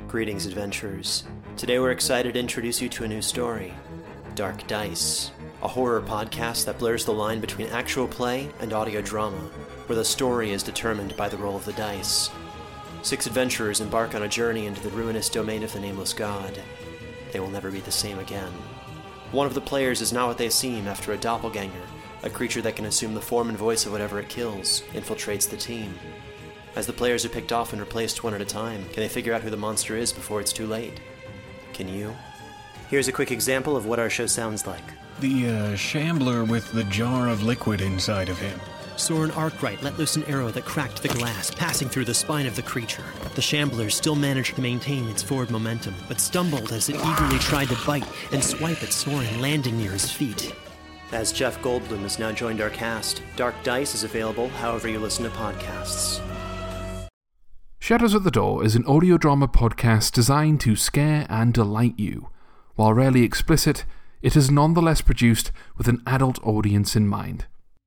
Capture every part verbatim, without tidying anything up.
Greetings, adventurers. Today we're excited to introduce you to a new story, Dark Dice, a horror podcast that blurs the line between actual play and audio drama, where the story is determined by the roll of the dice. Six adventurers embark on a journey into the ruinous domain of the Nameless God. They will never be the same again. One of the players is not what they seem after a doppelganger, a creature that can assume the form and voice of whatever it kills, infiltrates the team. As the players are picked off and replaced one at a time, can they figure out who the monster is before it's too late? Can you? Here's a quick example of what our show sounds like. The, uh, shambler with the jar of liquid inside of him. Soren Arkwright let loose an arrow that cracked the glass, passing through the spine of the creature. The shambler still managed to maintain its forward momentum, but stumbled as it eagerly tried to bite and swipe at Soren, landing near his feet. As Jeff Goldblum has now joined our cast, Dark Dice is available however you listen to podcasts. Shadows at the Door is an audio drama podcast designed to scare and delight you. While rarely explicit, it is nonetheless produced with an adult audience in mind.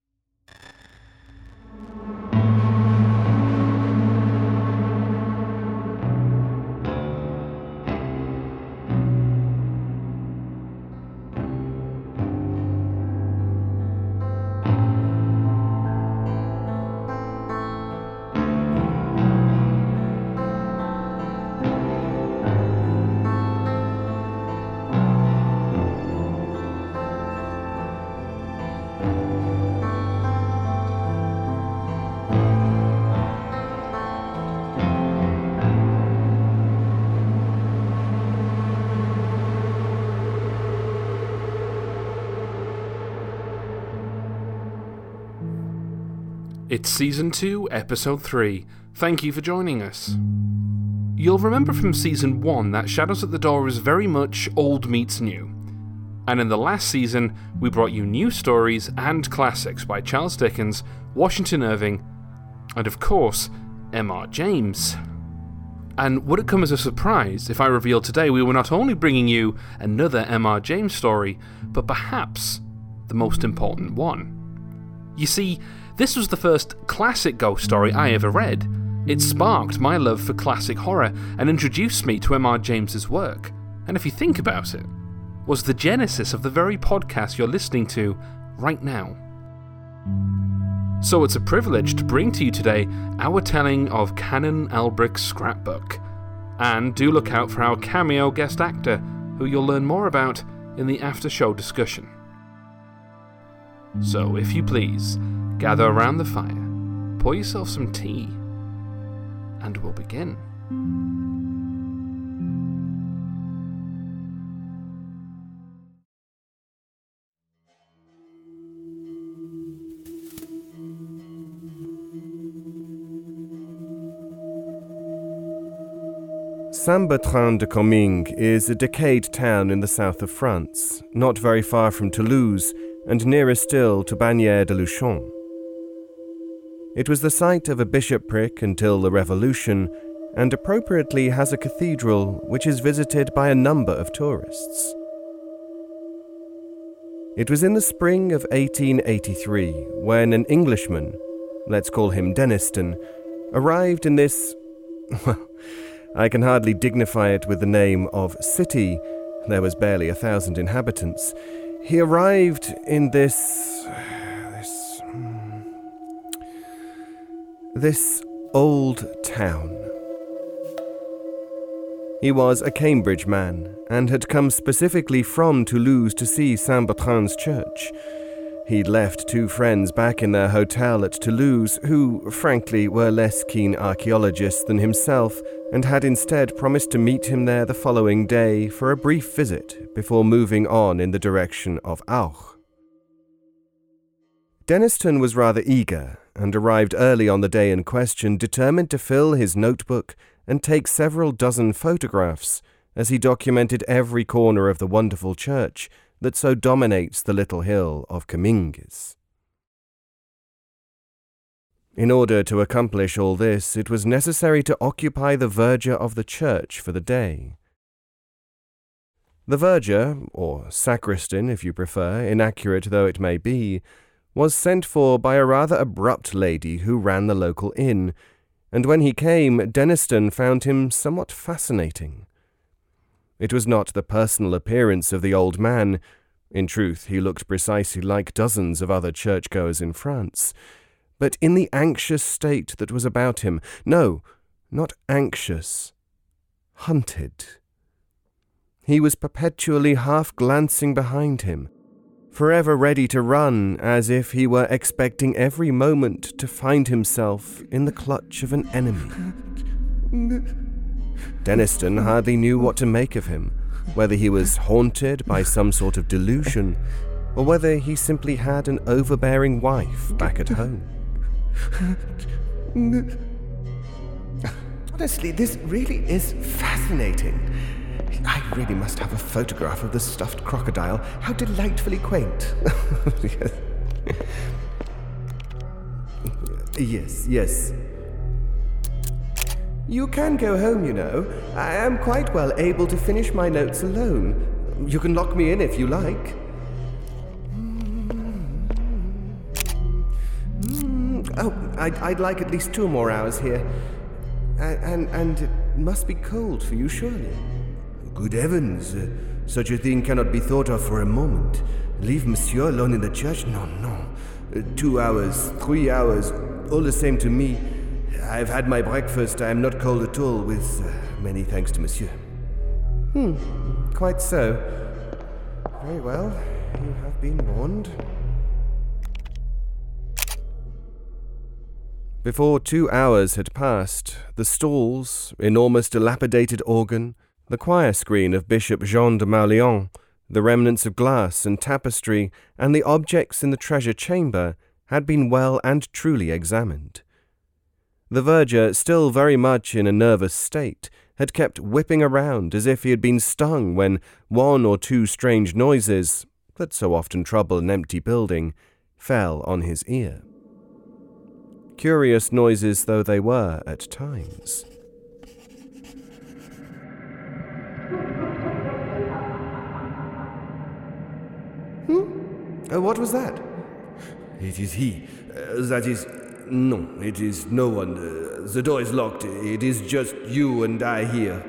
It's Season two, Episode three. Thank you for joining us. You'll remember from Season one that Shadows at the Door is very much old meets new. And in the last season, we brought you new stories and classics by Charles Dickens, Washington Irving, and of course, M R James. And would it come as a surprise if I revealed today we were not only bringing you another M R James story, but perhaps the most important one? You see, this was the first classic ghost story I ever read. It sparked my love for classic horror and introduced me to M R James's work. And if you think about it, was the genesis of the very podcast you're listening to right now. So it's a privilege to bring to you today our telling of Canon Albrick's scrapbook. And do look out for our cameo guest actor, who you'll learn more about in the after-show discussion. So, if you please, gather around the fire, pour yourself some tea, and we'll begin. Saint-Bertrand-de-Comminges is a decayed town in the south of France, not very far from Toulouse, and nearer still to Bagnères-de-Luchon. It was the site of a bishopric until the Revolution, and appropriately has a cathedral which is visited by a number of tourists. It was in the spring of eighteen eighty-three when an Englishman, let's call him Denniston, arrived in this, well, I can hardly dignify it with the name of city. There was barely a thousand inhabitants. He arrived in this... this... this old town. He was a Cambridge man, and had come specifically from Toulouse to see Saint-Bertrand's church. He'd left two friends back in their hotel at Toulouse, who, frankly, were less keen archaeologists than himself, and had instead promised to meet him there the following day for a brief visit before moving on in the direction of Auch. Denniston was rather eager, and arrived early on the day in question, determined to fill his notebook and take several dozen photographs as he documented every corner of the wonderful church that so dominates the little hill of Comminges. In order to accomplish all this, it was necessary to occupy the verger of the church for the day. The verger, or sacristan if you prefer, inaccurate though it may be, was sent for by a rather abrupt lady who ran the local inn, and when he came, Denniston found him somewhat fascinating. It was not the personal appearance of the old man. In truth, he looked precisely like dozens of other churchgoers in France, but in the anxious state that was about him. No, not anxious. Hunted. He was perpetually half glancing behind him, forever ready to run, as if he were expecting every moment to find himself in the clutch of an enemy. Denniston hardly knew what to make of him, whether he was haunted by some sort of delusion, or whether he simply had an overbearing wife back at home. Honestly, this really is fascinating. I really must have a photograph of the stuffed crocodile. How delightfully quaint. Yes. Yes, yes. You can go home, you know. I am quite well able to finish my notes alone. You can lock me in if you like. Oh, I'd, I'd like at least two more hours here. And, and, and it must be cold for you, surely. Good heavens, uh, such a thing cannot be thought of for a moment. Leave Monsieur alone in the church? No, no. Uh, two hours, three hours, all the same to me. I've had my breakfast. I am not cold at all, with uh, many thanks to Monsieur. Hmm, quite so. Very well, you have been warned. Before two hours had passed, the stalls, enormous dilapidated organ, the choir screen of Bishop Jean de Marlion, the remnants of glass and tapestry, and the objects in the treasure chamber had been well and truly examined. The verger, still very much in a nervous state, had kept whipping around as if he had been stung when one or two strange noises, that so often trouble an empty building, fell on his ear. Curious noises though they were at times. Hmm? Uh, what was that? It is he. Uh, that is... No, it is no one. Uh, the door is locked. It is just you and I here.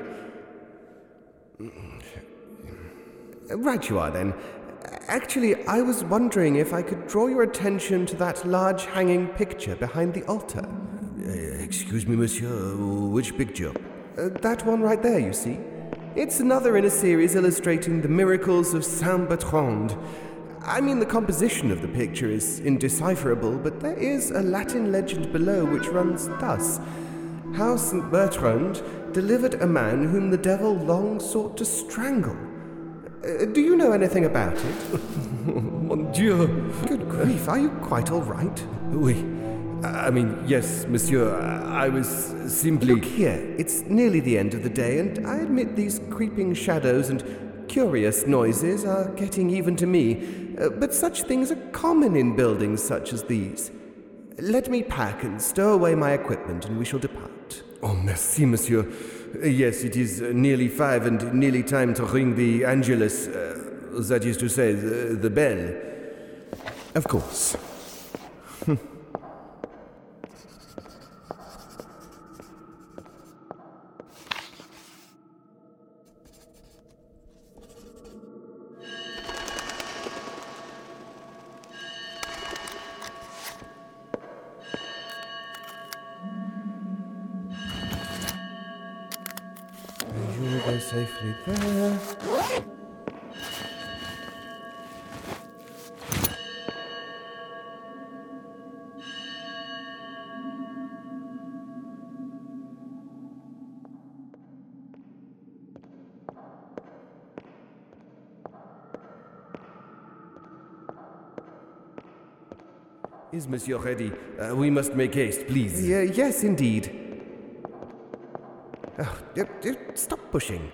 Right you are, then. Actually, I was wondering if I could draw your attention to that large hanging picture behind the altar. Uh, excuse me, monsieur, which picture? Uh, that one right there, you see. It's another in a series illustrating the miracles of Saint Bertrand. I mean, the composition of the picture is indecipherable, but there is a Latin legend below which runs thus. How Saint Bertrand delivered a man whom the devil long sought to strangle. Uh, do you know anything about it? Mon Dieu! Good grief, are you quite all right? Oui. I mean, yes, monsieur, I was simply... Look here, it's nearly the end of the day, and I admit these creeping shadows and curious noises are getting even to me, uh, but such things are common in buildings such as these. Let me pack and stow away my equipment, and we shall depart. Oh, merci, monsieur. Uh, yes, it is uh, nearly five and nearly time to ring the Angelus, uh, that is to say, the, the bell. Of course. You go safely there. Is monsieur ready? Uh, we must make haste, please. Yeah, yes, indeed. Oh, uh, uh, stop pushing.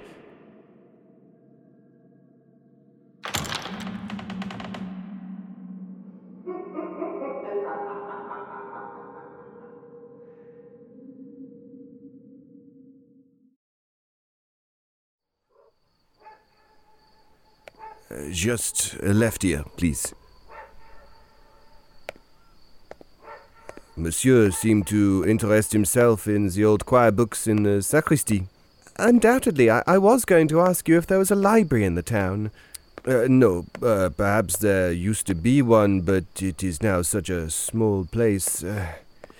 Uh, just uh, left ear, please. Monsieur seemed to interest himself in the old choir books in the sacristy. Undoubtedly, I, I was going to ask you if there was a library in the town. Uh, no, uh, perhaps there used to be one, but it is now such a small place. Uh,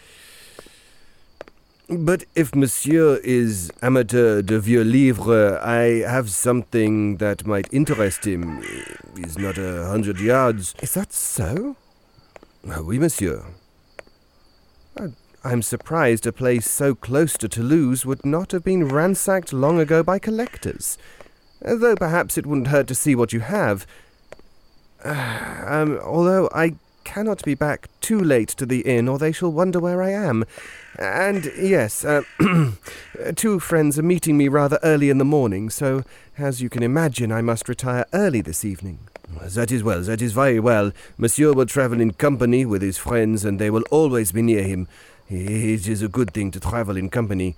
but if Monsieur is amateur de vieux livres, I have something that might interest him. It's not a hundred yards. Is that so? Uh, oui, Monsieur. I'm surprised a place so close to Toulouse would not have been ransacked long ago by collectors. Though perhaps it wouldn't hurt to see what you have. Uh, um, although I cannot be back too late to the inn, or they shall wonder where I am. And yes, uh, two friends are meeting me rather early in the morning, so, as you can imagine, I must retire early this evening. That is well, that is very well. Monsieur will travel in company with his friends, and they will always be near him. It is a good thing to travel in company.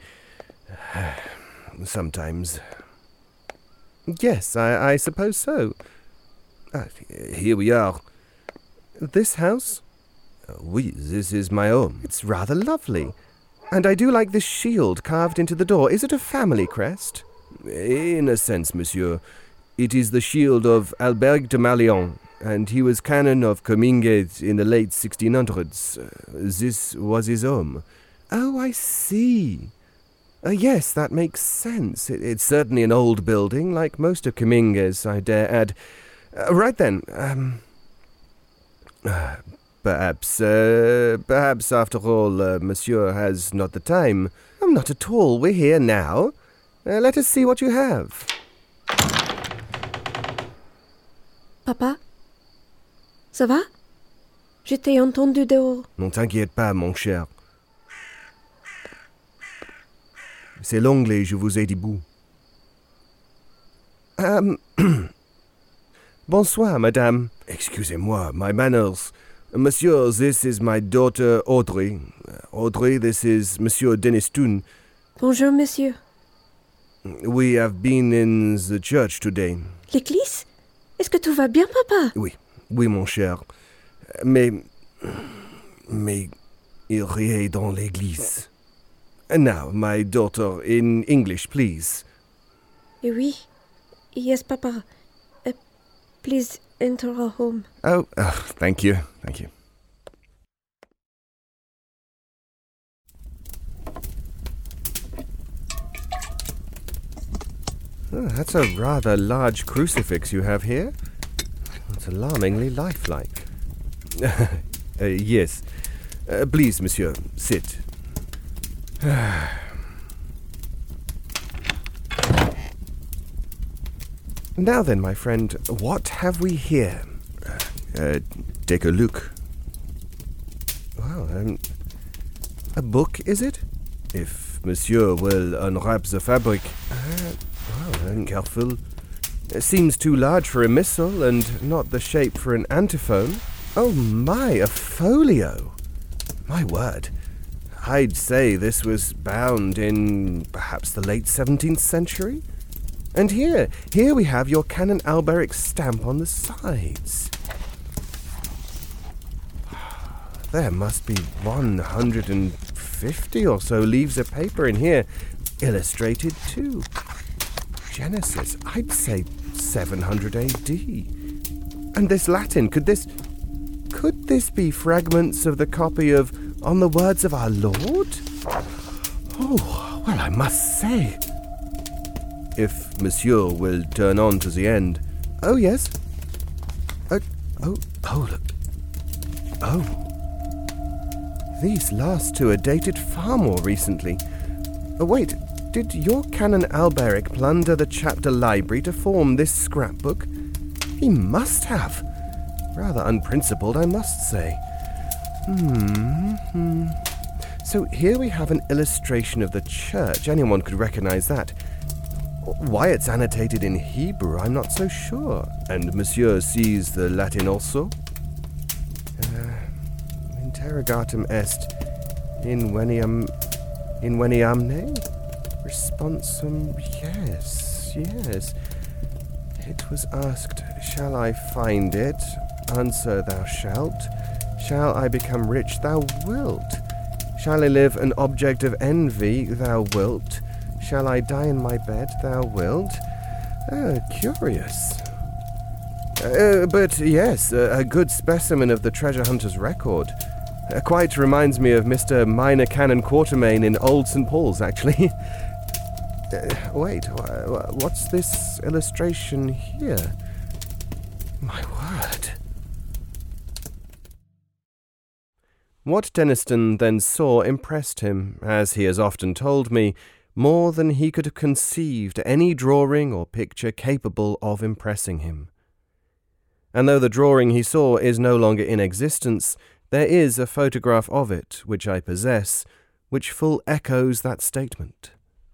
Sometimes. Yes, I, I suppose so. Ah, here we are. This house? Uh, oui, this is my home. It's rather lovely. And I do like this shield carved into the door. Is it a family crest? In a sense, monsieur. It is the shield of Albert de Malléon, and he was canon of Comminges in the late sixteen hundreds. Uh, this was his home. Oh, I see. Uh, yes, that makes sense. It, it's certainly an old building, like most of Comminges, I dare add. Uh, right then, um... Uh, perhaps, uh, perhaps after all, uh, monsieur has not the time. Oh, not at all. We're here now. Uh, let us see what you have. Papa? Ça va? Je t'ai entendu dehors. Ne t'inquiète pas, mon cher. C'est l'anglais, je vous ai dit bout. Um, bonsoir, madame. Excusez-moi, my manners. Monsieur, this is my daughter Audrey. Audrey, this is Monsieur Denistun. Bonjour, monsieur. We have been in the church today. L'église? Est-ce que tout va bien, papa? Oui, oui, mon cher. Mais... Mais... il riait dans l'église. And now, my daughter, in English, please. Oui. Yes, papa. Uh, please enter our home. Oh, oh, thank you, thank you. Oh, that's a rather large crucifix you have here. It's alarmingly lifelike. uh, yes. Uh, please, monsieur, sit. Now then, my friend, what have we here? Uh, uh, take a look. Wow, um, a book, is it? If monsieur will unwrap the fabric. Uh, wow, careful. It seems too large for a missal and not the shape for an antiphon. Oh my, a folio! My word. I'd say this was bound in perhaps the late seventeenth century. And here, here we have your Canon Alberic stamp on the sides. There must be one hundred fifty or so leaves of paper in here, illustrated too. Genesis, I'd say seven hundred A D. And this Latin, could this... Could this be fragments of the copy of On the Words of Our Lord? Oh, well, I must say... If monsieur will turn on to the end. Oh, yes. Uh, oh, oh, look. Oh. These last two are dated far more recently. Oh, wait, did your Canon Alberic plunder the chapter library to form this scrapbook? He must have. Rather unprincipled, I must say. Hmm. hmm. So here we have an illustration of the church. Anyone could recognize that. Why it's annotated in Hebrew, I'm not so sure. And monsieur sees the Latin also? Uh, interrogatum est inveniam inveniamne? Responsum, yes, yes. It was asked, shall I find it? Answer, thou shalt. Shall I become rich? Thou wilt. Shall I live an object of envy? Thou wilt. Shall I die in my bed? Thou wilt. Ah, curious. Uh, but yes, uh, a good specimen of the treasure hunter's record. Uh, quite reminds me of Mister Minor Canon Quatermain in Old Saint Paul's, actually. uh, wait, wh- what's this illustration here? My word. What Denniston then saw impressed him, as he has often told me, more than he could have conceived any drawing or picture capable of impressing him. And though the drawing he saw is no longer in existence, there is a photograph of it, which I possess, which full echoes that statement.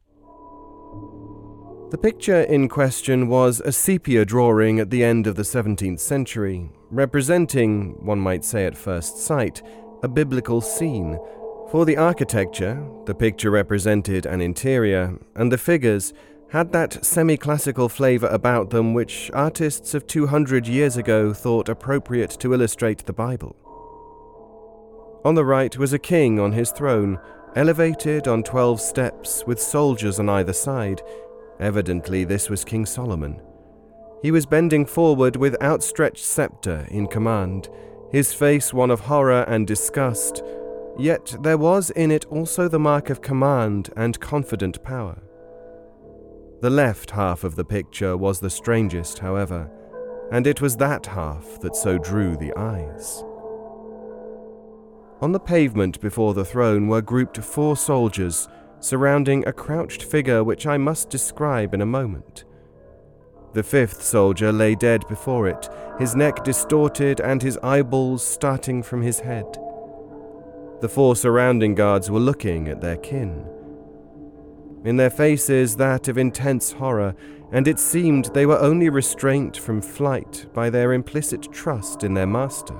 The picture in question was a sepia drawing at the end of the seventeenth century, representing, one might say at first sight, a biblical scene. For the architecture, the picture represented an interior, and the figures had that semi-classical flavour about them which artists of two hundred years ago thought appropriate to illustrate the Bible. On the right was a king on his throne, elevated on twelve steps with soldiers on either side. Evidently this was King Solomon. He was bending forward with outstretched sceptre in command, his face one of horror and disgust, yet there was in it also the mark of command and confident power. The left half of the picture was the strangest, however, and it was that half that so drew the eyes. On the pavement before the throne were grouped four soldiers, surrounding a crouched figure which I must describe in a moment. The fifth soldier lay dead before it, his neck distorted and his eyeballs starting from his head. The four surrounding guards were looking at their kin. In their faces that of intense horror, and it seemed they were only restrained from flight by their implicit trust in their master.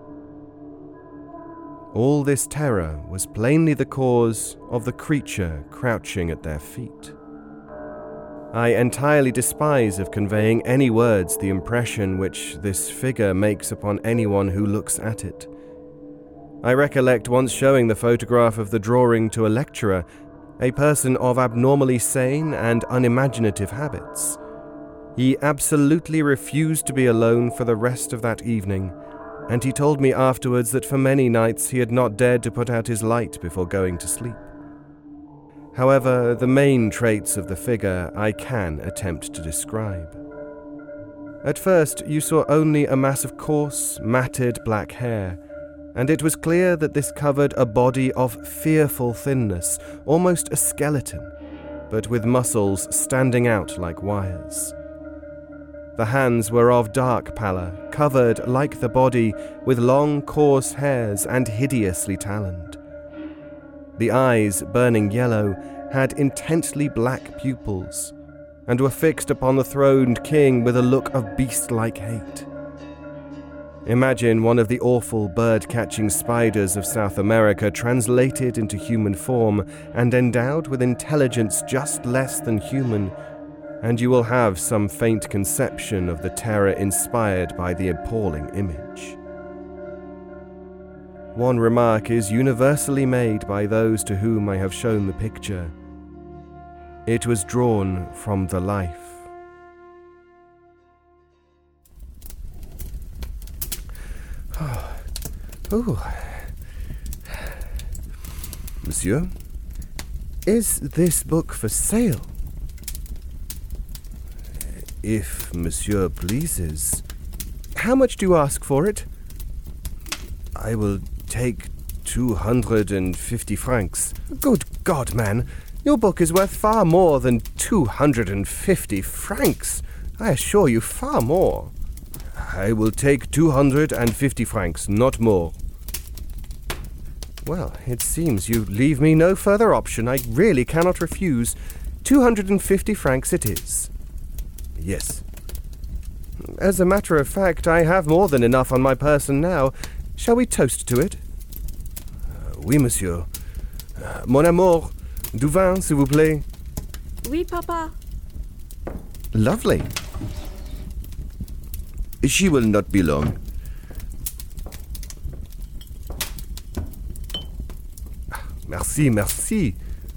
All this terror was plainly the cause of the creature crouching at their feet. I entirely despise of conveying any words the impression which this figure makes upon anyone who looks at it. I recollect once showing the photograph of the drawing to a lecturer, a person of abnormally sane and unimaginative habits. He absolutely refused to be alone for the rest of that evening, and he told me afterwards that for many nights he had not dared to put out his light before going to sleep. However, the main traits of the figure I can attempt to describe. At first, you saw only a mass of coarse, matted black hair, and it was clear that this covered a body of fearful thinness, almost a skeleton, but with muscles standing out like wires. The hands were of dark pallor, covered, like the body, with long, coarse hairs and hideously taloned. The eyes, burning yellow, had intensely black pupils, and were fixed upon the throned king with a look of beast-like hate. Imagine one of the awful bird-catching spiders of South America translated into human form and endowed with intelligence just less than human, and you will have some faint conception of the terror inspired by the appalling image. One remark is universally made by those to whom I have shown the picture. It was drawn from the life. Oh. Monsieur, is this book for sale? If Monsieur pleases. How much do you ask for it? I will take two hundred and fifty francs. Good God, man! Your book is worth far more than two hundred and fifty francs. I assure you, far more. I will take two hundred and fifty francs, not more. Well, it seems you leave me no further option. I really cannot refuse. Two hundred and fifty francs it is. Yes. As a matter of fact, I have more than enough on my person now. Shall we toast to it? Uh, oui, monsieur. Uh, mon amour, du vin, s'il vous plaît. Oui, Papa. Lovely. She will not be long. Merci, merci.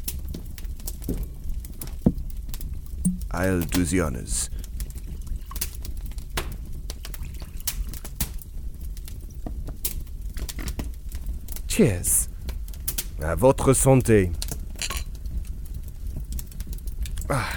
I'll do the honors. Cheers. À votre santé. Ah.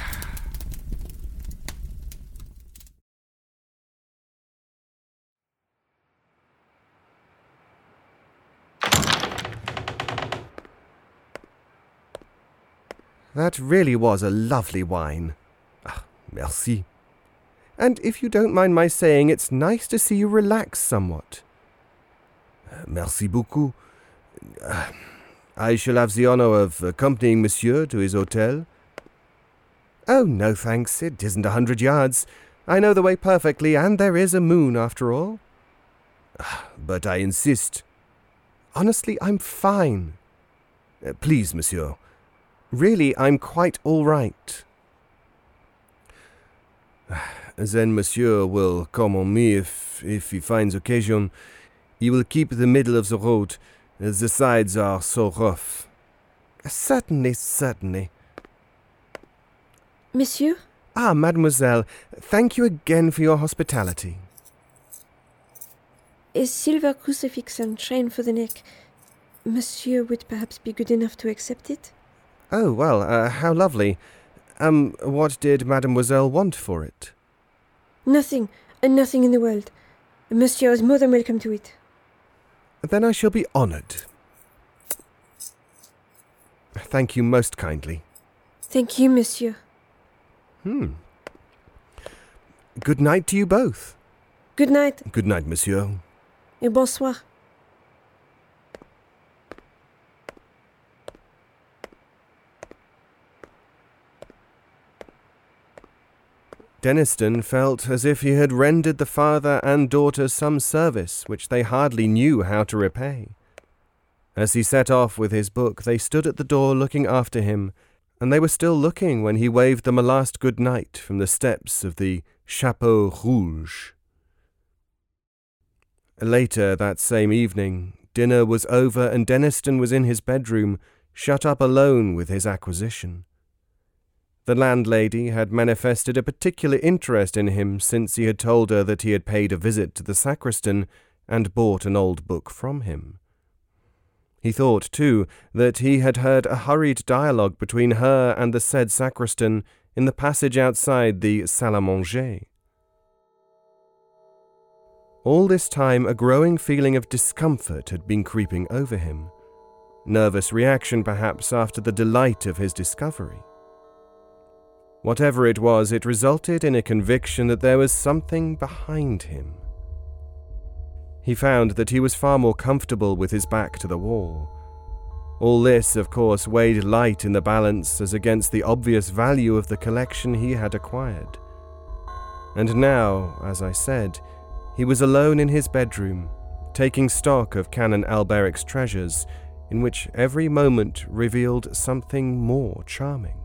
That really was a lovely wine. Ah, merci. And if you don't mind my saying, it's nice to see you relax somewhat. Uh, merci beaucoup. Uh, I shall have the honour of accompanying Monsieur to his hotel. Oh, no thanks, it isn't a hundred yards. I know the way perfectly, and there is a moon after all. Uh, but I insist. Honestly, I'm fine. Uh, please, Monsieur. Really, I'm quite all right. Then Monsieur will come on me if, if he finds occasion. He will keep the middle of the road, as the sides are so rough. Certainly, certainly. Monsieur? Ah, mademoiselle, thank you again for your hospitality. A silver crucifix and chain for the neck. Monsieur would perhaps be good enough to accept it? Oh, well, uh, how lovely. Um, what did mademoiselle want for it? Nothing, and nothing in the world. Monsieur is more than welcome to it. Then I shall be honoured. Thank you most kindly. Thank you, Monsieur. Hmm. Good night to you both. Good night. Good night, Monsieur. Et bonsoir. Denniston felt as if he had rendered the father and daughter some service which they hardly knew how to repay. As he set off with his book, they stood at the door looking after him, and they were still looking when he waved them a last good night from the steps of the Chapeau Rouge. Later that same evening, dinner was over and Denniston was in his bedroom, shut up alone with his acquisition. The landlady had manifested a particular interest in him since he had told her that he had paid a visit to the sacristan and bought an old book from him. He thought, too, that he had heard a hurried dialogue between her and the said sacristan in the passage outside the salle à manger. All this time a growing feeling of discomfort had been creeping over him. Nervous reaction, perhaps, after the delight of his discovery. Whatever it was, it resulted in a conviction that there was something behind him. He found that he was far more comfortable with his back to the wall. All this, of course, weighed light in the balance as against the obvious value of the collection he had acquired. And now, as I said, he was alone in his bedroom, taking stock of Canon Alberic's treasures, in which every moment revealed something more charming.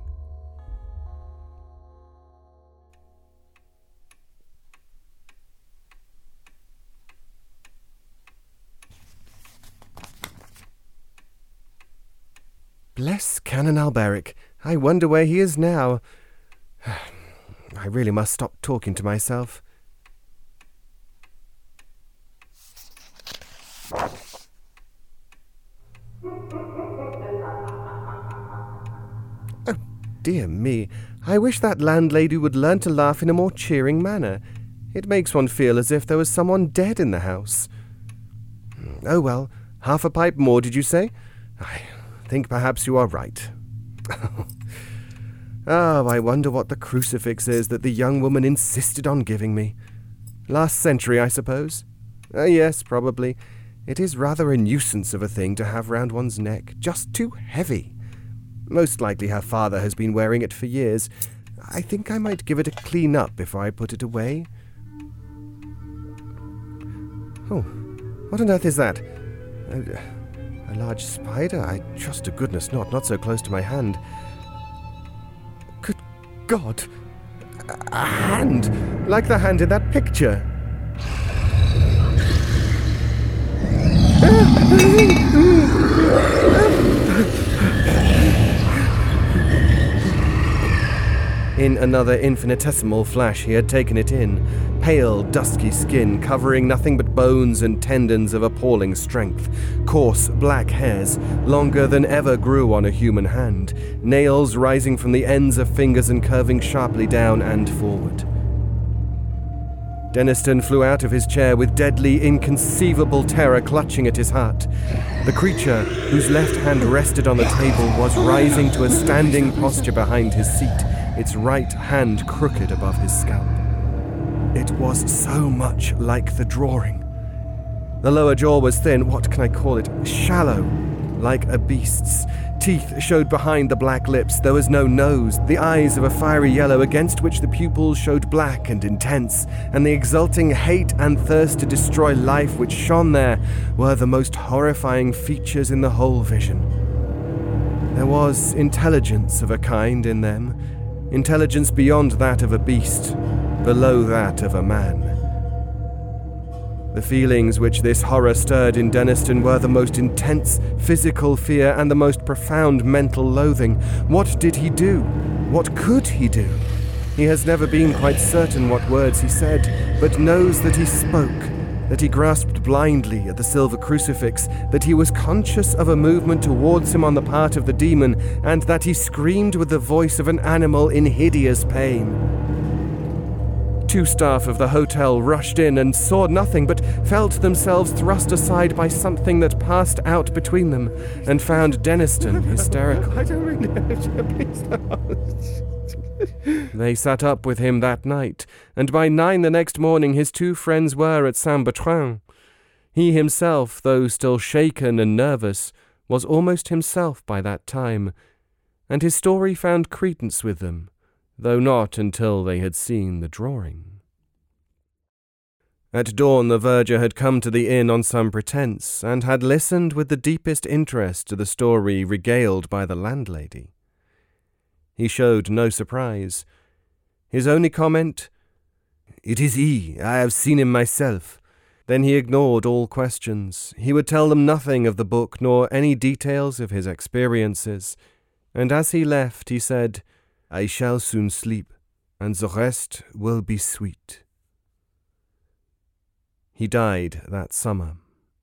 Bless Canon Alberic. I wonder where he is now. I really must stop talking to myself. Oh, dear me. I wish that landlady would learn to laugh in a more cheering manner. It makes one feel as if there was someone dead in the house. Oh well, half a pipe more, did you say? I... I think perhaps you are right. Oh, I wonder what the crucifix is that the young woman insisted on giving me. Last century, I suppose? Uh, yes, probably. It is rather a nuisance of a thing to have round one's neck, just too heavy. Most likely her father has been wearing it for years. I think I might give it a clean up before I put it away. Oh, what on earth is that? Uh, A large spider? I trust to goodness not, not so close to my hand. Good God! A hand! Like the hand in that picture! In another infinitesimal flash he had taken it in. Pale, dusky skin covering nothing but bones and tendons of appalling strength. Coarse, black hairs, longer than ever grew on a human hand. Nails rising from the ends of fingers and curving sharply down and forward. Denniston flew out of his chair with deadly, inconceivable terror clutching at his heart. The creature, whose left hand rested on the table, was rising to a standing posture behind his seat, its right hand crooked above his scalp. It was so much like the drawing. The lower jaw was thin, what can I call it? Shallow, like a beast's. Teeth showed behind the black lips. There was no nose. The eyes of a fiery yellow against which the pupils showed black and intense, and the exulting hate and thirst to destroy life which shone there were the most horrifying features in the whole vision. There was intelligence of a kind in them, intelligence beyond that of a beast, below that of a man. The feelings which this horror stirred in Denniston were the most intense physical fear and the most profound mental loathing. What did he do? What could he do? He has never been quite certain what words he said, but knows that he spoke, that he grasped blindly at the silver crucifix, that he was conscious of a movement towards him on the part of the demon, and that he screamed with the voice of an animal in hideous pain. Two staff of the hotel rushed in and saw nothing, but felt themselves thrust aside by something that passed out between them, and found Denniston hysterical. I don't really know. They sat up with him that night, and by nine the next morning his two friends were at Saint-Bertrand. He himself, though still shaken and nervous, was almost himself by that time, and his story found credence with them, though not until they had seen the drawing. At dawn the verger had come to the inn on some pretence, and had listened with the deepest interest to the story regaled by the landlady. He showed no surprise. His only comment, "It is he, I have seen him myself." Then he ignored all questions. He would tell them nothing of the book, nor any details of his experiences, and as he left he said, "I shall soon sleep, and the rest will be sweet." He died that summer.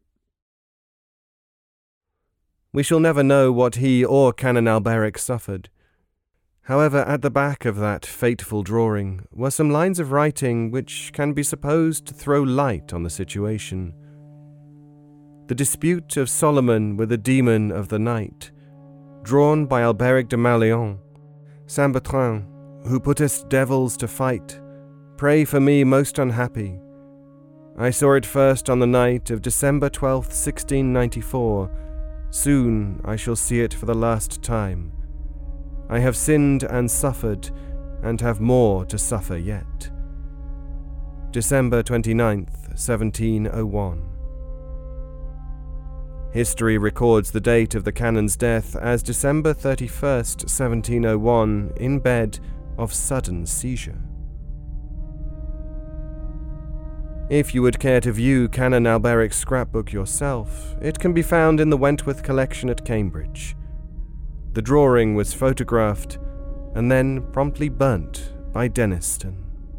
We shall never know what he or Canon Alberic suffered. However, at the back of that fateful drawing were some lines of writing which can be supposed to throw light on the situation. The dispute of Solomon with the demon of the night, drawn by Alberic de Marléon. Saint-Bertrand, who puttest devils to fight, pray for me most unhappy. I saw it first on the night of December twelfth, sixteen ninety-four. Soon I shall see it for the last time. I have sinned and suffered, and have more to suffer yet. December twenty-ninth, seventeen oh one. History records the date of the canon's death as December thirty-first, seventeen oh one, in bed of sudden seizure. If you would care to view Canon Alberic's scrapbook yourself, it can be found in the Wentworth Collection at Cambridge. The drawing was photographed and then promptly burnt by Denniston.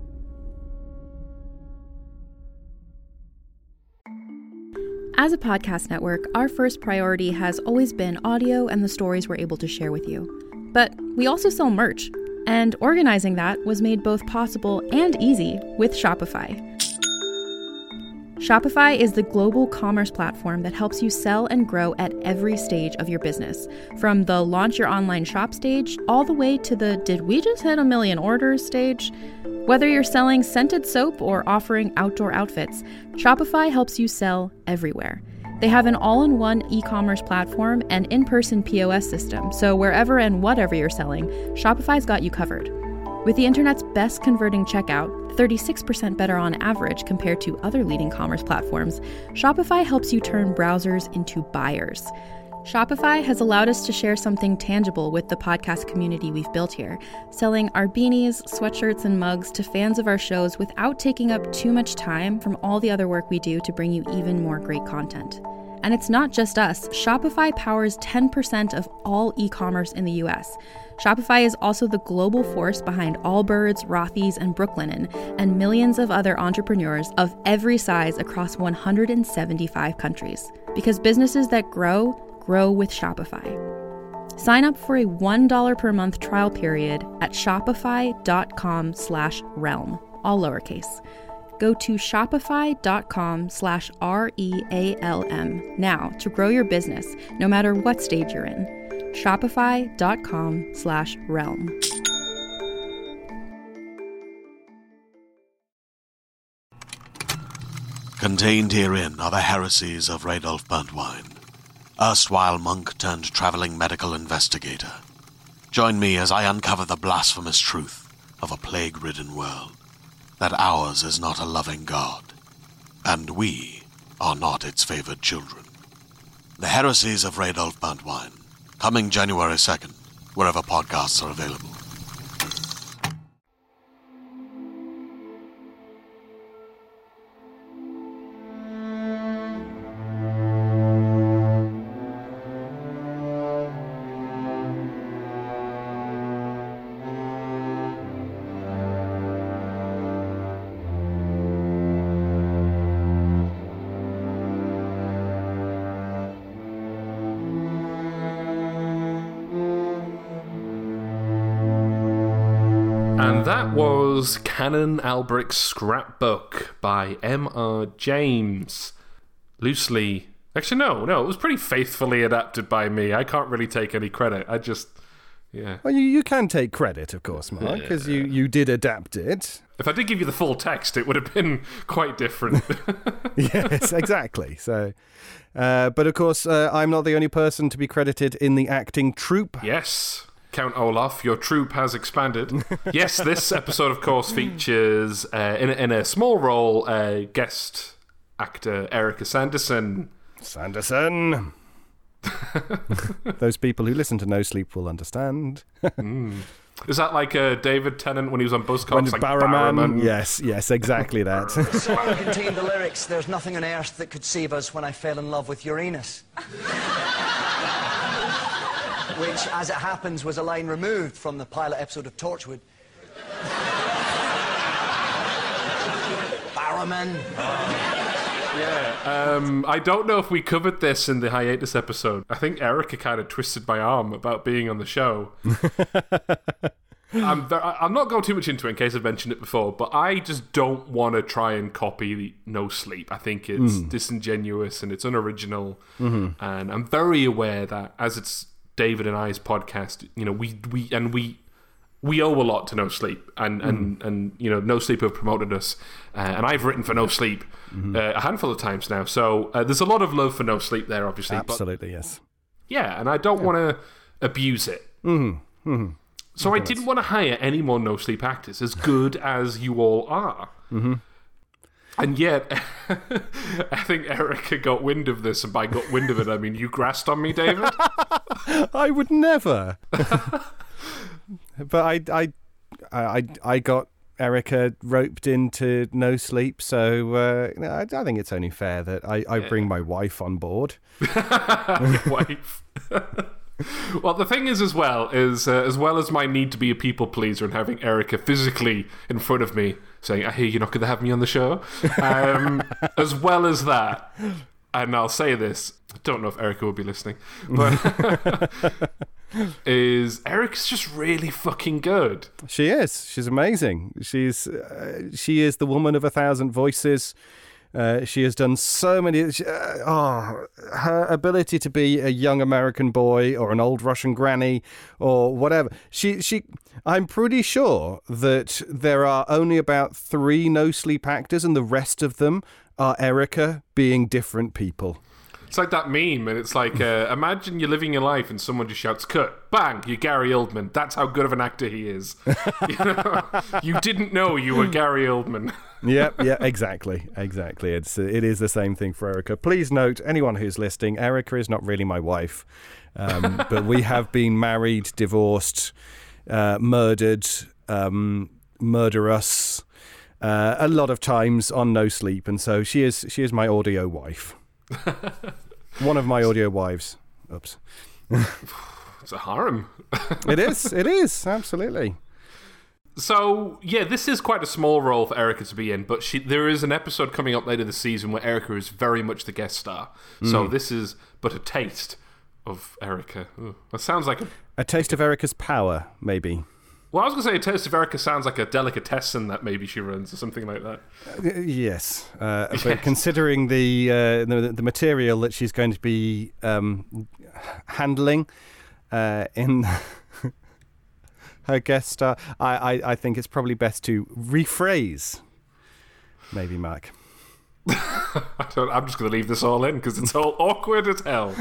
As a podcast network, our first priority has always been audio and the stories we're able to share with you. But we also sell merch, and organizing that was made both possible and easy with Shopify. Shopify is the global commerce platform that helps you sell and grow at every stage of your business, from the launch your online shop stage all the way to the did we just hit a million orders stage. Whether you're selling scented soap or offering outdoor outfits, Shopify helps you sell everywhere. They have an all-in-one e-commerce platform and in-person P O S system, so wherever and whatever you're selling, Shopify's got you covered. With the internet's best converting checkout, thirty-six percent better on average compared to other leading commerce platforms, Shopify helps you turn browsers into buyers. Shopify has allowed us to share something tangible with the podcast community we've built here, selling our beanies, sweatshirts, and mugs to fans of our shows without taking up too much time from all the other work we do to bring you even more great content. And it's not just us. Shopify powers ten percent of all e-commerce in the U S. Shopify is also the global force behind Allbirds, Rothy's, and Brooklinen, and millions of other entrepreneurs of every size across one hundred seventy-five countries. Because businesses that grow, grow with Shopify. Sign up for a one dollar per month trial period at shopify.com slash realm, all lowercase. Go to shopify.com slash R-E-A-L-M now to grow your business, no matter what stage you're in. Shopify.com slash realm. Contained herein are the heresies of Radolf Burntwine, erstwhile monk turned traveling medical investigator. Join me as I uncover the blasphemous truth of a plague-ridden world, that ours is not a loving God, and we are not its favored children. The heresies of Radolf Burntwine, coming January second, wherever podcasts are available. And that was Canon Alberic's Scrapbook by M R James. Loosely... Actually, no, no, it was pretty faithfully adapted by me. I can't really take any credit. I just... Yeah. Well, you, you can take credit, of course, Mark, because yeah. you, you did adapt it. If I did give you the full text, it would have been quite different. Yes, exactly. So, uh, but of course, uh, I'm not the only person to be credited in the acting troupe. Yes. Count Olaf, your troupe has expanded. Yes, this episode, of course, features, uh, in, a, in a small role, uh, guest actor Erica Sanderson. Sanderson! Those people who listen to No Sleep will understand. mm. Is that like uh, David Tennant when he was on Buzzcocks? Like Barrowman? Barrowman? Yes, yes, exactly that. The song contained the lyrics, "There's nothing on earth that could save us when I fell in love with Uranus." Which, as it happens, was a line removed from the pilot episode of Torchwood. Barrowman. Yeah, um, I don't know if we covered this in the hiatus episode. I think Erica kind of twisted my arm about being on the show. I'm, ver- I'm not going too much into it in case I've mentioned it before, but I just don't want to try and copy the No Sleep. I think it's mm. disingenuous and it's unoriginal. Mm-hmm. And I'm very aware that as it's David and I's podcast, you know, we we and we we owe a lot to No Sleep, and and, mm. and you know, No Sleep have promoted us, uh, and I've written for No Sleep mm-hmm. uh, a handful of times now. So uh, there's a lot of love for No Sleep there, obviously. Absolutely, but, yes. Yeah, and I don't yeah. want to abuse it. Mm-hmm. Mm-hmm. So I didn't want to hire any more No Sleep actors, as good as you all are. Mm-hmm. And yet, I think Erica got wind of this, and by got wind of it, I mean you grassed on me, David. I would never. But I, I, I, I got Erica roped into No Sleep, so uh, I, I think it's only fair that I, I yeah. bring my wife on board. Wife. Well, the thing is, as well, is uh, as well as my need to be a people pleaser and having Erica physically in front of me saying, "I hear you're not going to have me on the show," um, as well as that, and I'll say this, I don't know if Erica will be listening, but is Eric's just really fucking good. She is. She's amazing. She's uh, she is the woman of a thousand voices. Uh, she has done so many. Uh, oh, her ability to be a young American boy or an old Russian granny or whatever. She, she. I'm pretty sure that there are only about three No Sleep actors, and the rest of them are Erica being different people. It's like that meme, and it's like, uh, imagine you're living your life and someone just shouts, "Cut!" Bang! You're Gary Oldman. That's how good of an actor he is. You know? You didn't know you were Gary Oldman. yeah, yeah, exactly, exactly. It's it is the same thing for Erica. Please note, anyone who's listening, Erica is not really my wife, um, but we have been married, divorced, uh, murdered, um, murderous, uh, a lot of times on No Sleep, and so she is she is my audio wife. One of my audio wives. Oops. It's a harem. It is. It is. Absolutely. So, yeah, this is quite a small role for Erica to be in, but she, there is an episode coming up later this season where Erica is very much the guest star. Mm. So this is but a taste of Erica. Ooh, that sounds like a... A taste of Erica's power, maybe. Well, I was going to say a taste of Erica sounds like a delicatessen that maybe she runs or something like that. Uh, yes. Uh, but yes. Considering the, uh, the the material that she's going to be um, handling uh, in her guest star, I, I, I think it's probably best to rephrase, maybe, Mark. I don't, I'm just going to leave this all in because it's all awkward as hell.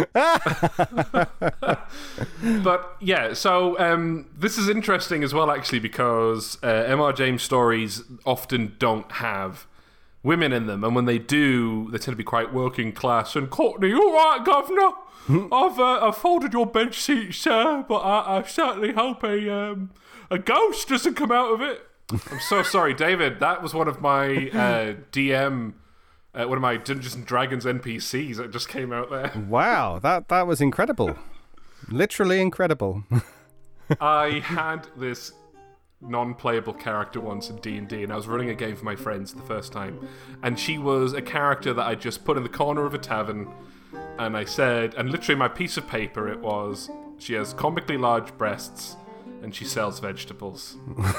But yeah, so um, this is interesting as well, actually, because uh, M R James stories often don't have women in them, and when they do, they tend to be quite working class. And Courtney, all right, Governor, I've uh, I've folded your bed sheet, sir, but I, I certainly hope a um, a ghost doesn't come out of it. I'm so sorry, David. That was one of my uh, D M. Uh, one of my Dungeons and Dragons N P Cs that just came out there. Wow, that that was incredible. Literally incredible. I had this non-playable character once in D and D, and I was running a game for my friends the first time, and she was a character that I just put in the corner of a tavern, and I said, and literally my piece of paper it was, she has comically large breasts, and she sells vegetables.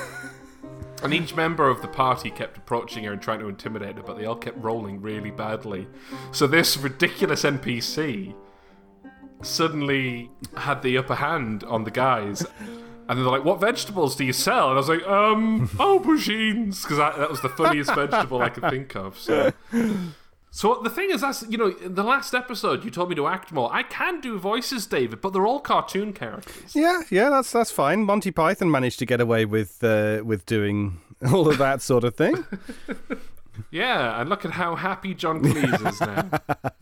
And each member of the party kept approaching her and trying to intimidate her, but they all kept rolling really badly. So this ridiculous N P C suddenly had the upper hand on the guys. And they're like, what vegetables do you sell? And I was like, um, aubergines. Because that was the funniest vegetable I could think of. So... So the thing is, that's, you know, in the last episode you told me to act more. I can do voices, David, but they're all cartoon characters. Yeah, yeah, that's that's fine. Monty Python managed to get away with uh, with doing all of that sort of thing. Yeah, and look at how happy John Cleese is now.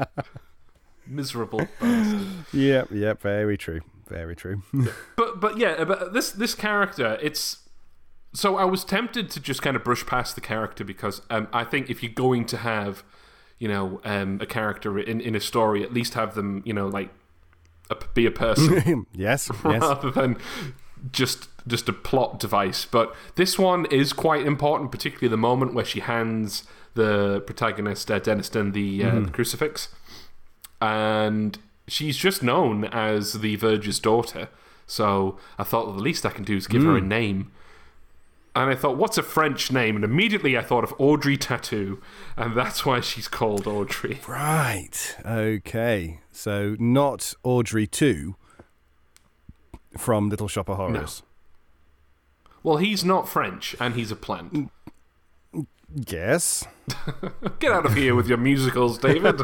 Miserable bastard. Yeah, yeah, very true, very true. But but yeah, but this this character, it's so I was tempted to just kind of brush past the character because um, I think if you're going to have, you know, um, a character in, in a story, at least have them, you know, like, a, be a person. Yes, yes. Rather than just just a plot device. But this one is quite important, particularly the moment where she hands the protagonist, uh, Denniston, the, uh, mm. the crucifix. And she's just known as the Verge's daughter. So I thought, well, the least I can do is give mm. her a name. And I thought, what's a French name? And immediately I thought of Audrey Tattoo. And that's why she's called Audrey. Right. Okay. So not Audrey two from Little Shop of Horrors. No. Well, he's not French, and he's a plant. Yes. Get out of here with your musicals, David.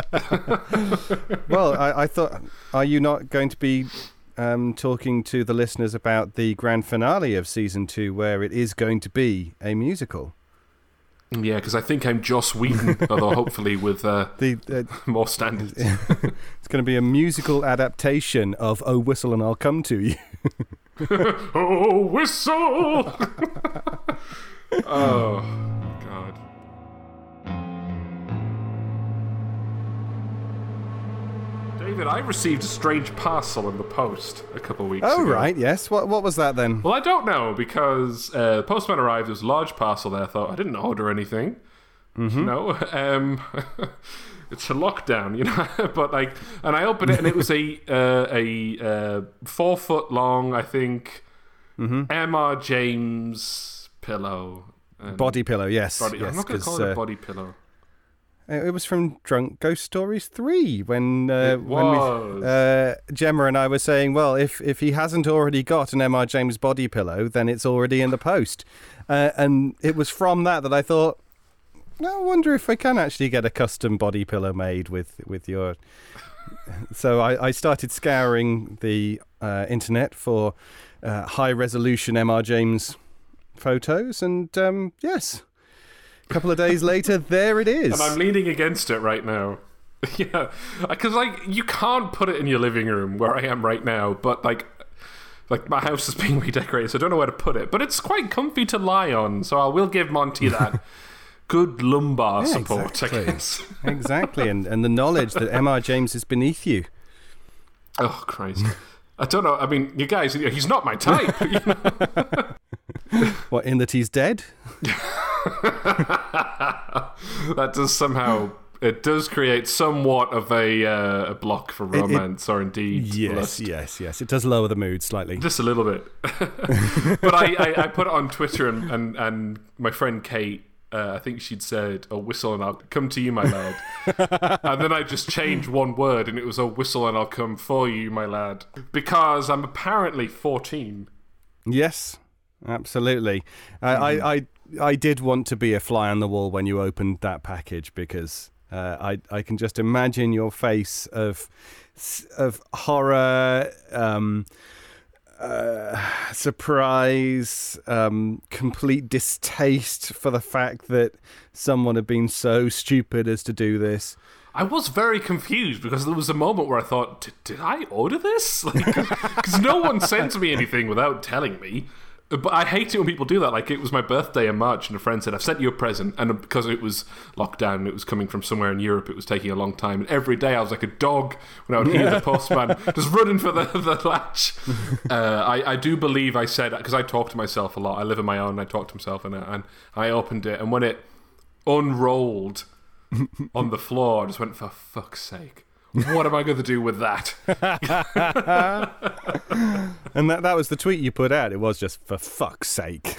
Well, I, I thought, are you not going to be... Um, talking to the listeners about the grand finale of season two, where it is going to be a musical? Yeah, because I think I'm Joss Whedon, although hopefully with uh, the, uh, more standards. It's going to be a musical adaptation of Oh Whistle and I'll Come to You. Oh, whistle! Oh, God. David, I received a strange parcel in the post a couple of weeks oh, ago. Oh, right, yes. What what was that then? Well, I don't know, because uh, the postman arrived, there was a large parcel there. I thought, I didn't order anything. Mm-hmm. You know, um, it's a lockdown, you know. But like, and I opened it, and it was a uh, a uh, four foot long, I think, mm-hmm. M R James pillow. Body pillow, yes. Body, yes I'm not going to call it uh, a body pillow. It was from Drunk Ghost Stories three when uh, it was. when we, uh, Gemma and I were saying, well, if if he hasn't already got an M R James body pillow, then it's already in the post. Uh, and it was from that that I thought, I wonder if I can actually get a custom body pillow made with, with your... So I, I started scouring the uh, internet for uh, high-resolution M R James photos, and um, yes... A couple of days later, there it is. And I'm leaning against it right now. Yeah, because like you can't put it in your living room where I am right now, but like, like my house is being redecorated, so I don't know where to put it. But it's quite comfy to lie on, so I will give Monty that. good lumbar Yeah, support, exactly. I guess. Exactly, and, and the knowledge that M R James is beneath you. Oh, Christ. I don't know. I mean, you guys, he's not my type. You know? What, in that he's dead? That does somehow... It does create somewhat of a, uh, a block for romance, it, it, or indeed yes, lust. yes, yes. It does lower the mood slightly, just a little bit. But I, I, I put it on Twitter, and, and, and my friend Kate, uh, I think she'd said, "Oh, whistle and I'll come to you, my lad." And then I just changed one word, and it was, "Oh, whistle and I'll come for you, my lad," because I'm apparently fourteen. Yes, absolutely. Uh, mm. I, I, I did want to be a fly on the wall when you opened that package because. Uh, I I can just imagine your face of of horror, um, uh, surprise, um, complete distaste for the fact that someone had been so stupid as to do this. I was very confused because there was a moment where I thought, did, did I order this? Because like, no one sends me anything without telling me. But I hate it when people do that. Like, it was my birthday in March, and a friend said, "I've sent you a present." And because it was lockdown, and it was coming from somewhere in Europe, it was taking a long time. And every day I was like a dog when I would hear the postman just running for the, the latch. Uh, I, I do believe I said, because I talk to myself a lot. I live on my own, and I talk to myself, and, and I opened it. And when it unrolled on the floor, I just went, for fuck's sake. What am I going to do with that? And that that was the tweet you put out. It was just, for fuck's sake.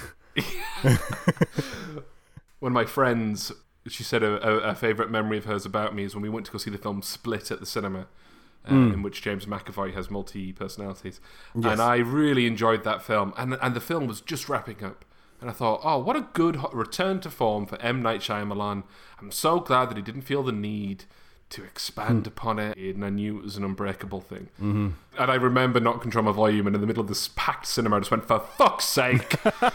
One of my friends, she said a, a, a favourite memory of hers about me is when we went to go see the film Split at the cinema, uh, mm. in which James McAvoy has multi-personalities. Yes. And I really enjoyed that film. And, and the film was just wrapping up. And I thought, oh, what a good return to form for M. Night Shyamalan. I'm so glad that he didn't feel the need to expand mm. upon it, and I knew it was an unbreakable thing. Mm-hmm. And I remember not controlling my volume, and in the middle of this packed cinema, I just went, for fuck's sake!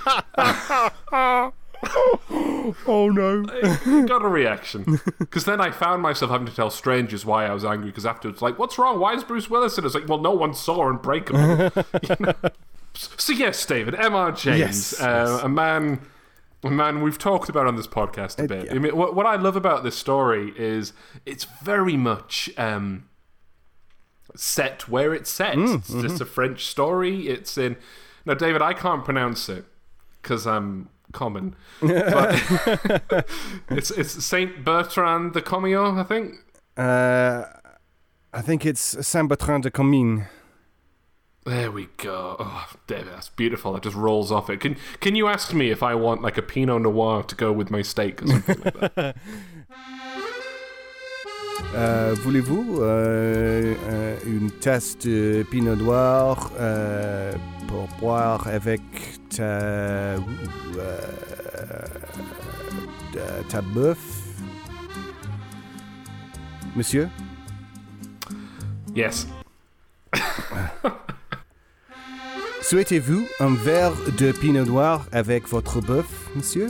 Oh no. I got a reaction. Because then I found myself having to tell strangers why I was angry, because afterwards, like, what's wrong? Why is Bruce Willis in it? It's like, well, no one saw Unbreakable. You know? So yes, David, M R James, yes, uh, yes. a man... Man, we've talked about on this podcast a bit. Uh, yeah. I mean, what, what I love about this story is it's very much um, set where it's set. Mm, it's mm-hmm. just a French story. It's in... Now, David, I can't pronounce it because I'm common. But it's it's Saint Bertrand de Commieux, I think. Uh, I think it's Saint Bertrand de Comines. There we go. Oh, David, that's beautiful. That just rolls off it. Can Can you ask me if I want like a Pinot Noir to go with my steak or something like that? Uh, voulez-vous euh, euh, une tasse de Pinot Noir euh, pour boire avec ta euh, ta bœuf, monsieur? Yes. Souhaitez-vous un verre de Pinot Noir avec votre bœuf, monsieur?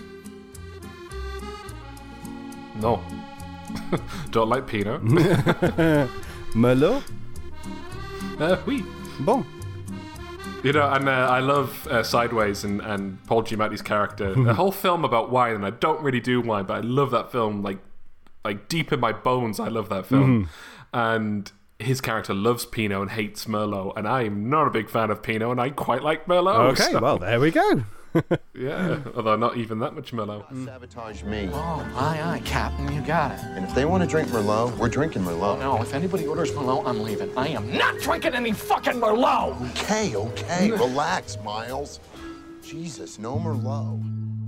No. Don't like Pinot. Merlot? Uh, oui. Bon. You know, and uh, I love uh, Sideways and, and Paul Giamatti's character. The whole film about wine, and I don't really do wine, but I love that film. Like, like deep in my bones, I love that film. Mm-hmm. And his character loves Pinot and hates Merlot, and I'm not a big fan of Pinot, and I quite like Merlot. Okay, so. well, there we go. Yeah, although not even that much Merlot. Sabotage me. Oh, aye, aye, Captain, you got it. And if they want to drink Merlot, we're drinking Merlot. Oh, no, if anybody orders Merlot, I'm leaving. I am not drinking any fucking Merlot! Okay, okay, relax, Miles. Jesus, no Merlot.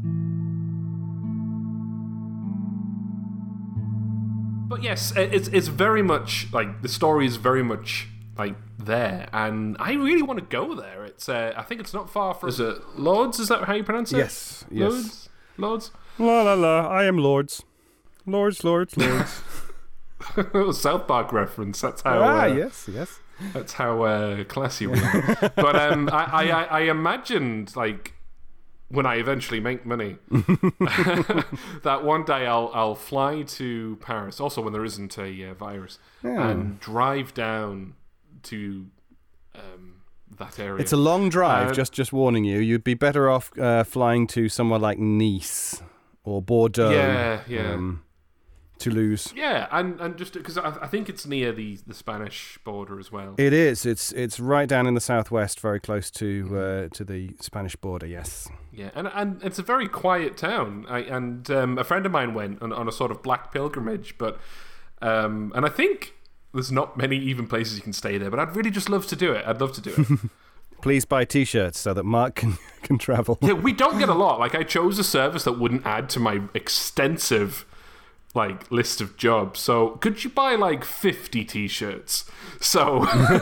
But yes, it's it's very much like the story is very much like there, and I really want to go there. It's uh, I think it's not far from. Is it Lords? Is that how you pronounce it? Yes, yes. Lords, Lords. La la la! I am Lords, Lords, Lords, Lords. South Park reference. That's how. Ah, uh, yes, yes. That's how uh, classy we are. But um, I, I I imagined like. When I eventually make money, that one day I'll I'll fly to Paris. Also, when there isn't a uh, virus, yeah. and drive down to um, that area. It's a long drive. Uh, just just warning you, you'd be better off uh, flying to somewhere like Nice or Bordeaux. Yeah, yeah. Um, Toulouse. Yeah, and, and just because I, I think it's near the, the Spanish border as well. It is. It's it's right down in the southwest, very close to uh, to the Spanish border. Yes. Yeah, and and it's a very quiet town. I, and um, a friend of mine went on, on a sort of black pilgrimage, but um, and I think there's not many even places you can stay there. But I'd really just love to do it. I'd love to do it. Please buy T-shirts so that Mark can can travel. Yeah, we don't get a lot. Like I chose a service that wouldn't add to my extensive like list of jobs. So could you buy like fifty T-shirts? So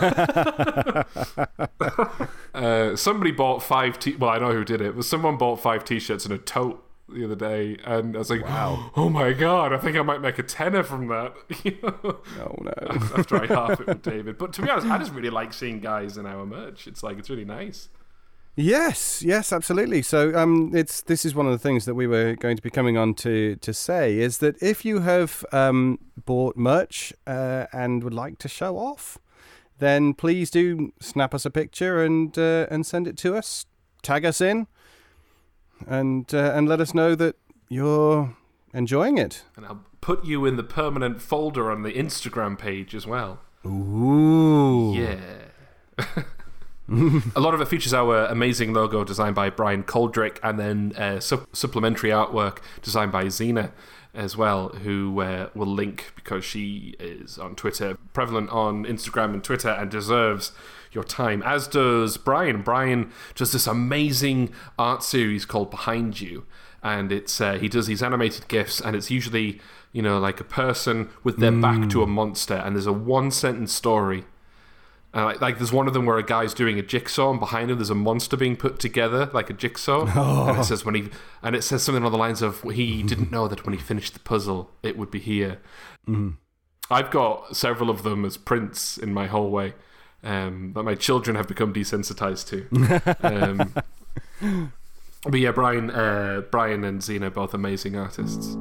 uh, somebody bought five t well I know who did it, but someone bought five T-shirts and a tote the other day, and I was like, wow, oh my god, I think I might make a tenner from that. Oh no. After I half it with David. But to be honest, I just really like seeing guys in our merch. It's like, it's really nice. Yes, yes, absolutely. So um, it's this is one of the things that we were going to be coming on to, to say, is that if you have um, bought merch uh, and would like to show off, then please do snap us a picture and uh, and send it to us, tag us in, and uh, and let us know that you're enjoying it. And I'll put you in the permanent folder on the Instagram page as well. Ooh. Yeah. A lot of it features our amazing logo designed by Brian Coldrick, and then uh, su- supplementary artwork designed by Xena as well, who uh, will link because she is on Twitter, prevalent on Instagram and Twitter, and deserves your time, as does Brian. Brian does this amazing art series called Behind You, and it's uh, he does these animated GIFs, and it's usually, you know, like a person with their mm. back to a monster, and there's a one-sentence story. Uh, like, like there's one of them where a guy's doing a jigsaw, and behind him there's a monster being put together like a jigsaw. Oh. And it says when he and it says something along the lines of he didn't know that when he finished the puzzle it would be here. Mm. I've got several of them as prints in my hallway um, that my children have become desensitized to. um, but yeah, Brian, uh, Brian and Xena, both amazing artists.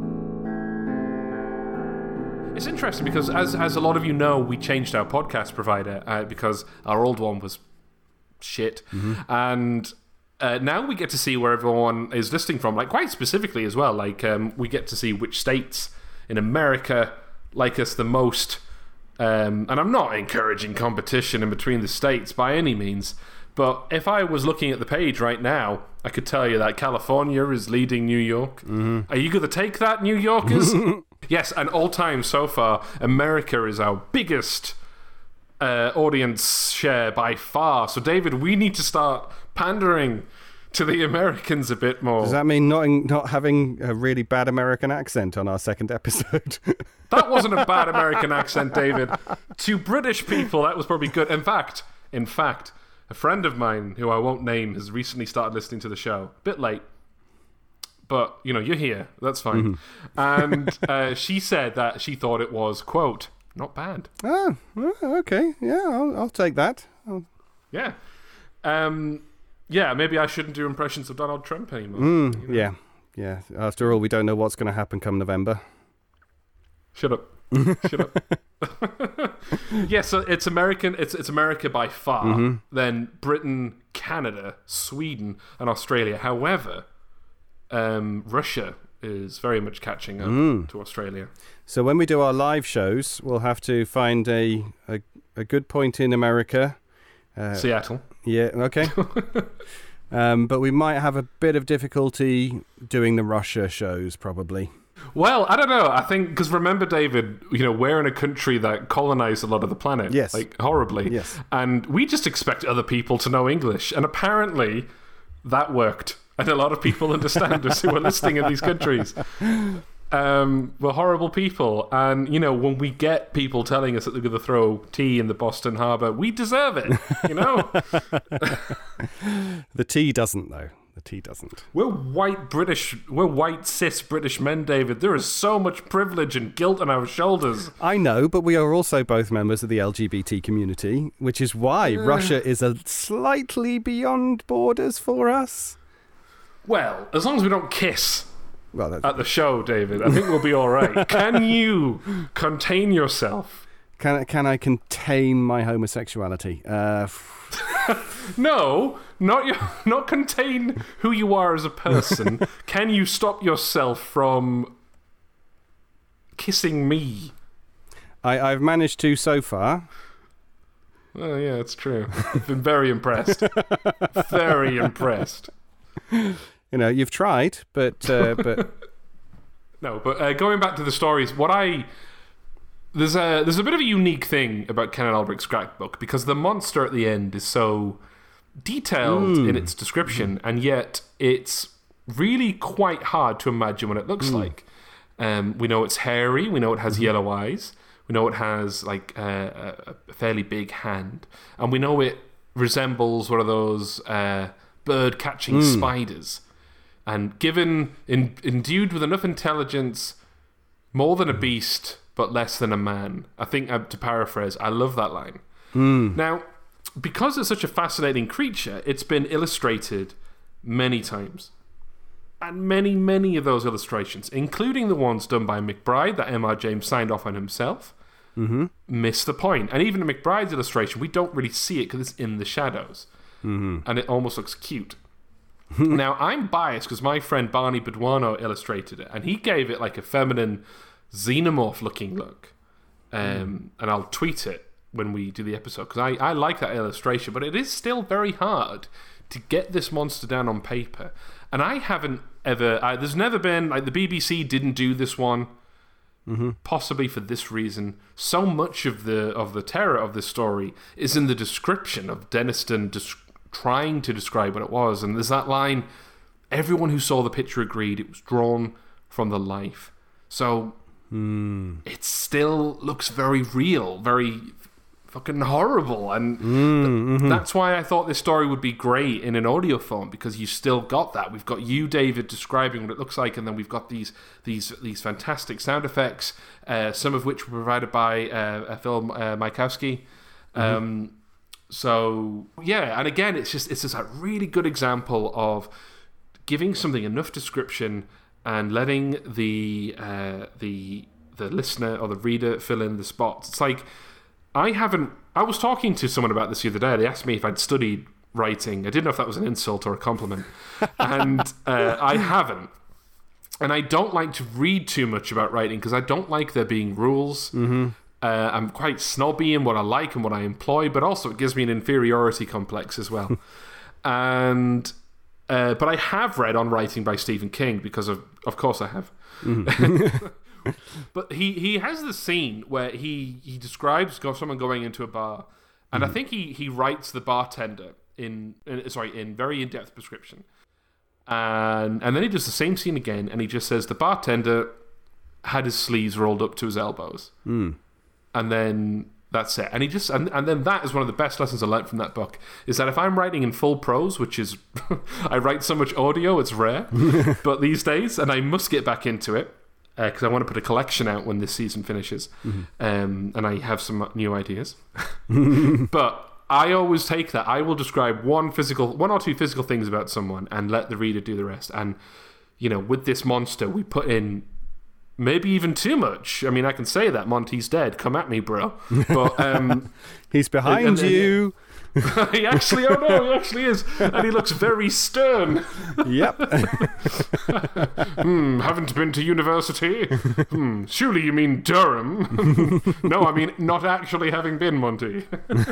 It's interesting because, as as a lot of you know, we changed our podcast provider uh, because our old one was shit. Mm-hmm. And uh, now we get to see where everyone is listening from, like quite specifically as well. Like um, we get to see which states in America like us the most. Um, and I'm not encouraging competition in between the states by any means. But if I was looking at the page right now, I could tell you that California is leading New York. Mm-hmm. Are you going to take that, New Yorkers? Yes, and all time so far, America is our biggest uh, audience share by far. So, David, we need to start pandering to the Americans a bit more. Does that mean not in, not having a really bad American accent on our second episode? That wasn't a bad American accent, David. To British people, that was probably good. In fact, in fact, a friend of mine, who I won't name, has recently started listening to the show. A bit late. But, you know, you're here. That's fine. Mm-hmm. And uh, she said that she thought it was, quote, not bad. Oh, okay. Yeah, I'll, I'll take that. I'll... Yeah. Um, yeah, maybe I shouldn't do impressions of Donald Trump anymore. Mm, you know? Yeah, yeah. After all, we don't know what's going to happen come November. Shut up. Shut up. Yeah, so it's American. It's it's America by far. Mm-hmm. Then Britain, Canada, Sweden, and Australia. However, um, Russia is very much catching up mm. to Australia. So when we do our live shows, we'll have to find a a, a good point in America. Uh, Seattle. Yeah. Okay. um, but we might have a bit of difficulty doing the Russia shows, probably. Well, I don't know. I think, because remember, David, you know, we're in a country that colonized a lot of the planet. Yes. Like, horribly. Yes. And we just expect other people to know English. And apparently, that worked. And a lot of people understand us who are listening in these countries. Um, we're horrible people. And, you know, when we get people telling us that they're going to throw tea in the Boston Harbor, we deserve it, you know? The tea doesn't, though. The tea doesn't. We're white British, we're white cis British men, David. There is so much privilege and guilt on our shoulders. I know, but we are also both members of the L G B T community, which is why uh. Russia is a slightly beyond borders for us. Well, as long as we don't kiss well, that's... at the show, David, I think we'll be all right. Can you contain yourself Can I, can I contain my homosexuality? Uh, no, not your, not contain who you are as a person. Can you stop yourself from kissing me? I, I've managed to so far. Oh yeah, it's true. I've been very impressed. Very impressed. You know, you've tried, but uh, but no. But uh, going back to the stories, what I there's a there's a bit of a unique thing about Ken and Alberic's Cracked book, because the monster at the end is so detailed mm. in its description, and yet it's really quite hard to imagine what it looks mm. like. Um, we know it's hairy. We know it has mm-hmm. yellow eyes. We know it has like uh, a fairly big hand, and we know it resembles one of those uh, bird-catching mm. spiders. And given in, endued with enough intelligence, more than a beast but less than a man. I think, uh, to paraphrase, I love that line. Mm. Now, because it's such a fascinating creature, it's been illustrated many times. And many, many of those illustrations, including the ones done by McBride that M R James signed off on himself, mm-hmm. miss the point. And even in McBride's illustration, we don't really see it because it's in the shadows. Mm-hmm. And it almost looks cute. Now, I'm biased because my friend Barney Beduano illustrated it, and he gave it like a feminine xenomorph-looking look. Um, mm. And I'll tweet it when we do the episode, because I, I like that illustration, but it is still very hard to get this monster down on paper. And I haven't ever... I, there's never been... like the B B C didn't do this one, mm-hmm. possibly for this reason. So much of the of the terror of this story is in the description of Denniston des- trying to describe what it was. And there's that line, everyone who saw the picture agreed it was drawn from the life. So mm. it still looks very real, very... fucking horrible, and mm, mm-hmm. th- that's why I thought this story would be great in an audio form, because you still got that. We've got you, David, describing what it looks like, and then we've got these these these fantastic sound effects, uh, some of which were provided by uh, Phil uh, Maikowski. Mm-hmm. Um, so yeah, and again, it's just it's just a really good example of giving something enough description and letting the uh, the the listener or the reader fill in the spots. It's like, I haven't... I was talking to someone about this the other day. They asked me if I'd studied writing. I didn't know if that was an insult or a compliment. And uh, I haven't. And I don't like to read too much about writing because I don't like there being rules. Mm-hmm. Uh, I'm quite snobby in what I like and what I employ, but also it gives me an inferiority complex as well. and uh, But I have read on writing by Stephen King because, of, of course I have. Mm-hmm. But he, he has this scene where he, he describes someone going into a bar, and mm. I think he, he writes the bartender in, in sorry in very in depth description, and and then he does the same scene again, and he just says the bartender had his sleeves rolled up to his elbows, mm. and then that's it. And he just and, and then that is one of the best lessons I learned from that book, is that if I'm writing in full prose, which is I write so much audio, it's rare, but these days, and I must get back into it. Because uh, I want to put a collection out when this season finishes, mm-hmm. um, and I have some new ideas. But I always take that. I will describe one physical, one or two physical things about someone, and let the reader do the rest. And you know, with this monster, we put in maybe even too much. I mean, I can say that Monty's dead. Come at me, bro. But um, he's behind and, and, you. he actually, oh no, he actually is, and he looks very stern. Yep. hmm, haven't been to university? Hmm, surely you mean Durham? No, I mean not actually having been, Monty.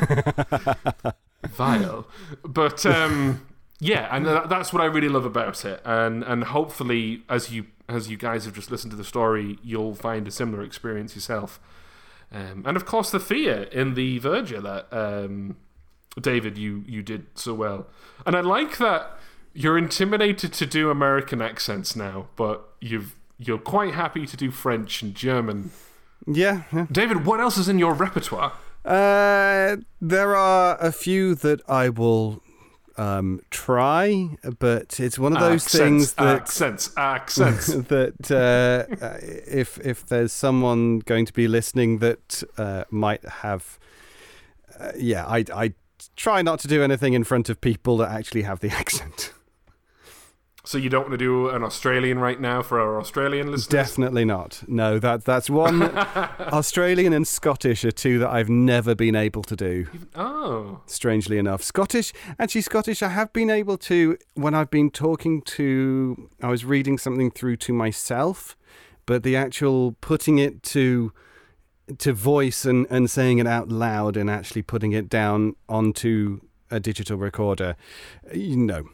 Vile. But um, yeah, and that's what I really love about it, and and hopefully, as you as you guys have just listened to the story, you'll find a similar experience yourself. Um, and of course, the fear in the Verger that. Um, David, you, you did so well. And I like that you're intimidated to do American accents now, but you've, you're quite happy to do French and German. Yeah. yeah. David, what else is in your repertoire? Uh, there are a few that I will um, try, but it's one of those accents, things that... Accents, accents. that uh, if, if there's someone going to be listening that uh, might have... Uh, yeah, I... I try not to do anything in front of people that actually have the accent. So you don't want to do an Australian right now for our Australian listeners? Definitely not. No, that that's one. Australian and Scottish are two that I've never been able to do. Oh. Strangely enough. Scottish, actually Scottish I have been able to when I've been talking to, I was reading something through to myself, but the actual putting it to to voice and, and saying it out loud and actually putting it down onto a digital recorder, you know.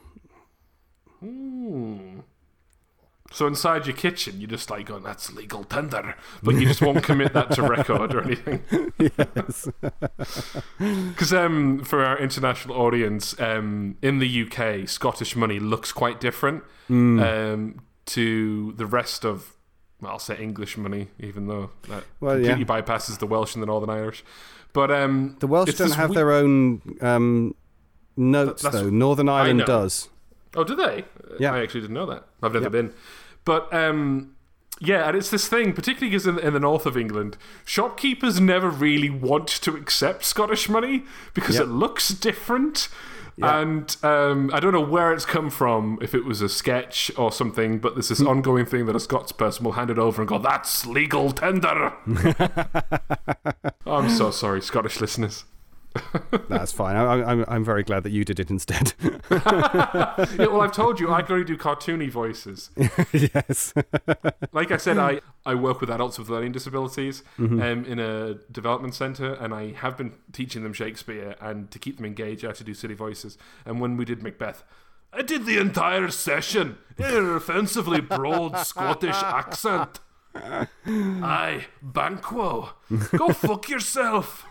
Hmm. So inside your kitchen, you're just like going, that's legal tender, but you just won't commit that to record or anything. Yes. Because um, for our international audience, um, in the U K, Scottish money looks quite different Mm. um, to the rest of, well, I'll say English money, even though that Well, completely yeah. bypasses the Welsh and the Northern Irish. But um, The Welsh it's don't this have we- their own um, notes, That's- though. Northern I Ireland know. does. Oh, do they? Yeah. I actually didn't know that. I've never Yep. been. But, um, yeah, and it's this thing, particularly because in, in the north of England, shopkeepers never really want to accept Scottish money because Yep. it looks different. Yep. And um, I don't know where it's come from, if it was a sketch or something, but there's this Hmm. ongoing thing that a Scots person will hand it over and go, that's legal tender. Oh, I'm so sorry, Scottish listeners. That's fine. I, I'm I'm very glad that you did it instead. Yeah, well, I've told you, I can only do cartoony voices. Yes. Like I said, I, I work with adults with learning disabilities Mhm. um, in a development centre, and I have been teaching them Shakespeare, and to keep them engaged, I have to do silly voices. And when we did Macbeth, I did the entire session in an offensively broad Scottish accent. Aye, Banquo, go fuck yourself.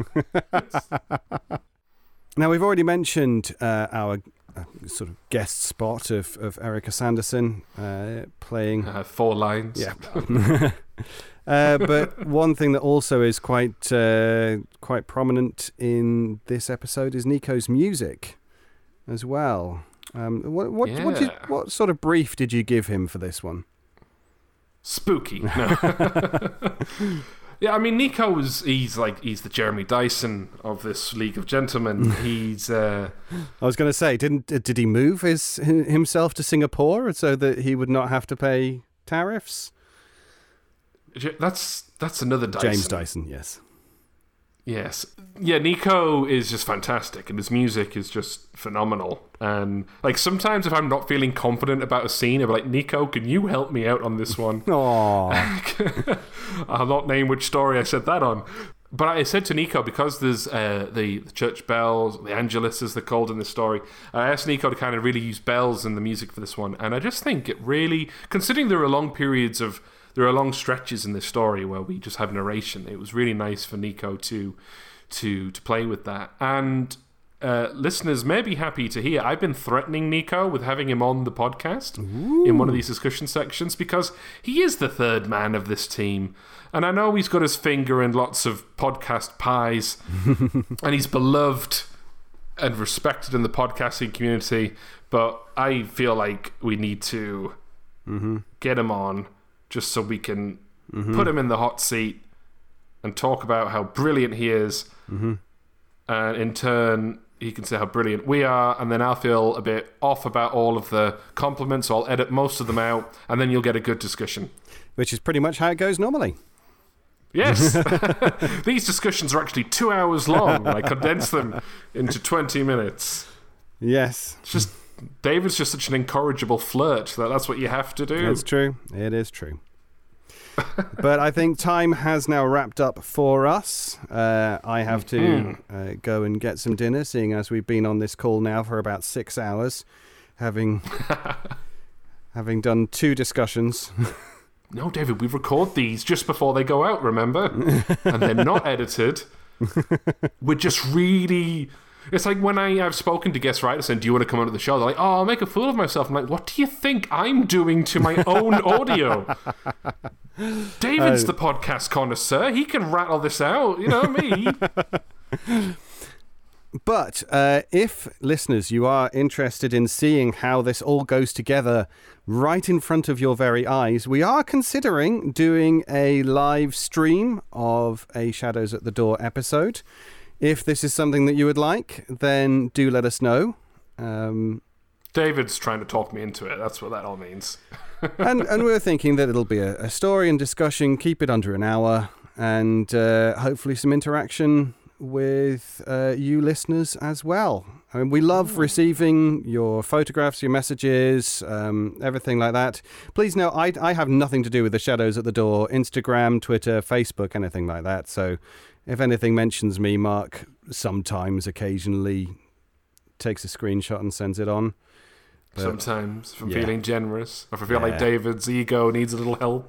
Now, we've already mentioned uh, our uh, sort of guest spot of, of Erica Sanderson uh, playing... Uh, four lines. Yeah. uh, but one thing that also is quite uh, quite prominent in this episode is Nico's music as well. Um, what what what, did, Yeah. what sort of brief did you give him for this one? Spooky. No. Yeah, I mean, Nico was, he's like, he's the Jeremy Dyson of this League of Gentlemen. He's, uh... I was going to say, didn't did he move his himself to Singapore so that he would not have to pay tariffs? That's, that's another Dyson. James Dyson, yes. Yes. Yeah, Nico is just fantastic, and his music is just phenomenal. And, like, sometimes if I'm not feeling confident about a scene, I'm like, Nico, can you help me out on this one? Aww. I'll not name which story I said that on. But I said to Nico, because there's uh, the, the church bells, the Angelus as they're called in this story, I asked Nico to kind of really use bells in the music for this one. And I just think it really, considering there are long periods of, there are long stretches in this story where we just have narration, it was really nice for Nico to to to play with that. And uh, listeners may be happy to hear, I've been threatening Nico with having him on the podcast Ooh. in one of these discussion sections because he is the third man of this team. And I know he's got his finger in lots of podcast pies and he's beloved and respected in the podcasting community, but I feel like we need to mm-hmm. get him on just so we can mm-hmm. put him in the hot seat and talk about how brilliant he is. Mm-hmm. And in turn, he can say how brilliant we are, and then I'll feel a bit off about all of the compliments, so I'll edit most of them out, and then you'll get a good discussion. Which is pretty much how it goes normally. Yes. These discussions are actually two hours long, and I condense them into twenty minutes. Yes. It's just, David's just such an incorrigible flirt that that's what you have to do. It's true. It is true. But I think time has now wrapped up for us. Uh, I have to Mm-hmm. uh, go and get some dinner, seeing as we've been on this call now for about six hours, having having done two discussions. No, David, we record these just before they go out, remember? And they're not edited. We're just really... It's like when I have spoken to guest writers saying, do you want to come onto the show? They're like, oh, I'll make a fool of myself. I'm like, what do you think I'm doing to my own audio? David's Oh. the podcast connoisseur. He can rattle this out. You know me. But uh, if, listeners, you are interested in seeing how this all goes together right in front of your very eyes, we are considering doing a live stream of a Shadows at the Door episode. If this is something that you would like, then do let us know. Um, David's trying to talk me into it. That's what that all means. and and we were thinking that it'll be a, a story and discussion, keep it under an hour, and uh, hopefully some interaction with uh, you listeners as well. I mean, we love receiving your photographs, your messages, um, everything like that. Please know, I, I have nothing to do with the Shadows at the Door, Instagram, Twitter, Facebook, anything like that. So if anything mentions me, Mark sometimes, occasionally takes a screenshot and sends it on. But sometimes, if I'm yeah. feeling generous, or if I feel Yeah. like David's ego needs a little help.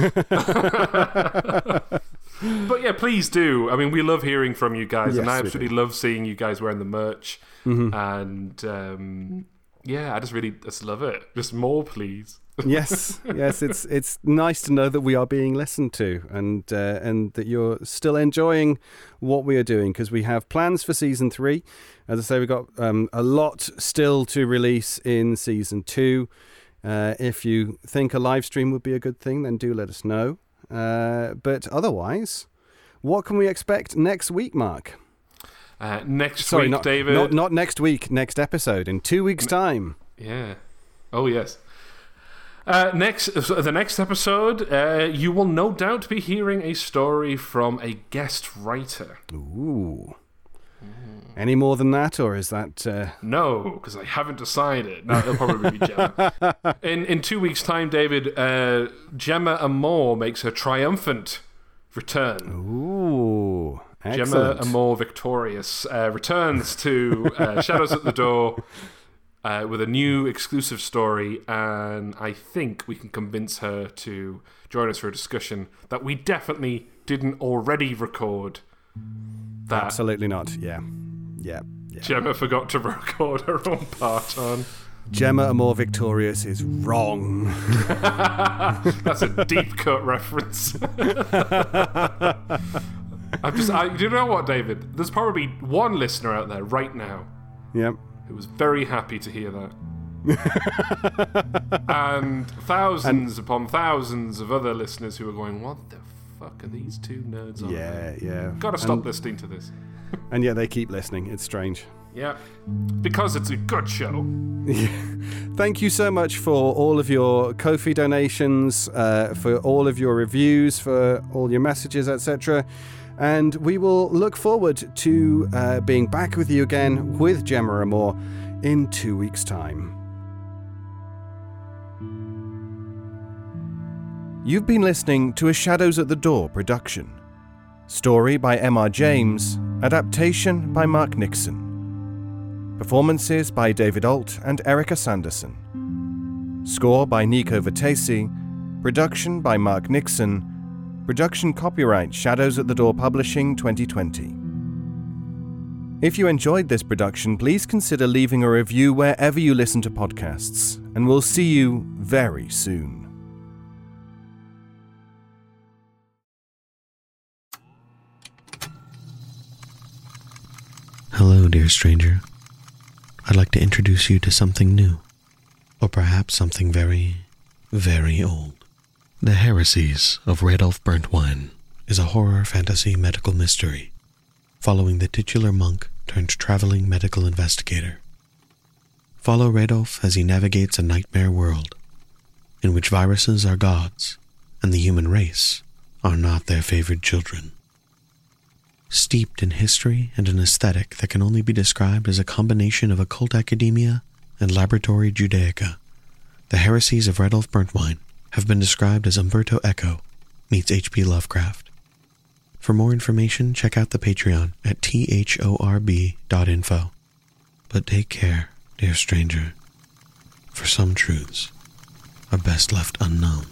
But yeah, please do. I mean, we love hearing from you guys, Yes, and I we absolutely do. love seeing you guys wearing the merch. Mhm. And um, yeah, I just really just love it. Just more, please. yes, yes, it's it's nice to know that we are being listened to, and uh, and that you're still enjoying what we are doing, because we have plans for season three. As I say, we've got um, a lot still to release in season two. Uh, if you think a live stream would be a good thing, then do let us know. Uh, but otherwise, what can we expect next week, Mark? Uh, next Sorry, week, not, David. Not, not next week, next episode, in two weeks' time. Yeah. Oh, yes. Uh, next, so the next episode, uh, you will no doubt be hearing a story from a guest writer. Ooh. Any more than that, or is that... Uh... No, because I haven't decided. No, it'll probably be Gemma. In in two weeks' time, David, uh, Gemma Amor makes her triumphant return. Ooh, excellent. Gemma Amor Victorious uh, returns to uh, Shadows at the Door uh, with a new exclusive story, and I think we can convince her to join us for a discussion that we definitely didn't already record. That Absolutely not, yeah. Yeah, yeah. Gemma forgot to record her own part on. Gemma Amor Victorious is wrong. That's a deep cut reference. I'm just, I, you know what, David? There's probably one listener out there right now. Yep. Who was very happy to hear that. And thousands and, upon thousands of other listeners who are going, what the fuck are these two nerds on? Yeah, yeah. Gotta stop and, listening to this. And yet they keep listening. It's strange. Yeah. Because it's a good show. Thank you so much for all of your Ko-fi donations, uh, for all of your reviews, for all your messages, et cetera. And we will look forward to uh, being back with you again with Gemma Amor in two weeks' time. You've been listening to a Shadows at the Door production. Story by M R James, adaptation by Mark Nixon. Performances by David Alt and Erica Sanderson. Score by Nico Vertesi. Production by Mark Nixon. Production copyright Shadows at the Door Publishing twenty twenty. If you enjoyed this production, please consider leaving a review wherever you listen to podcasts, and we'll see you very soon. Hello, dear stranger. I'd like to introduce you to something new, or perhaps something very, very old. The Heresies of Radolf Burntwine is a horror fantasy medical mystery, following the titular monk turned traveling medical investigator. Follow Radolf as he navigates a nightmare world, in which viruses are gods, and the human race are not their favored children. Steeped in history and an aesthetic that can only be described as a combination of occult academia and laboratory Judaica, the Heresies of Radolf Burntwine have been described as Umberto Eco meets H P Lovecraft. For more information, check out the Patreon at thorb dot info. But take care, dear stranger, for some truths are best left unknown.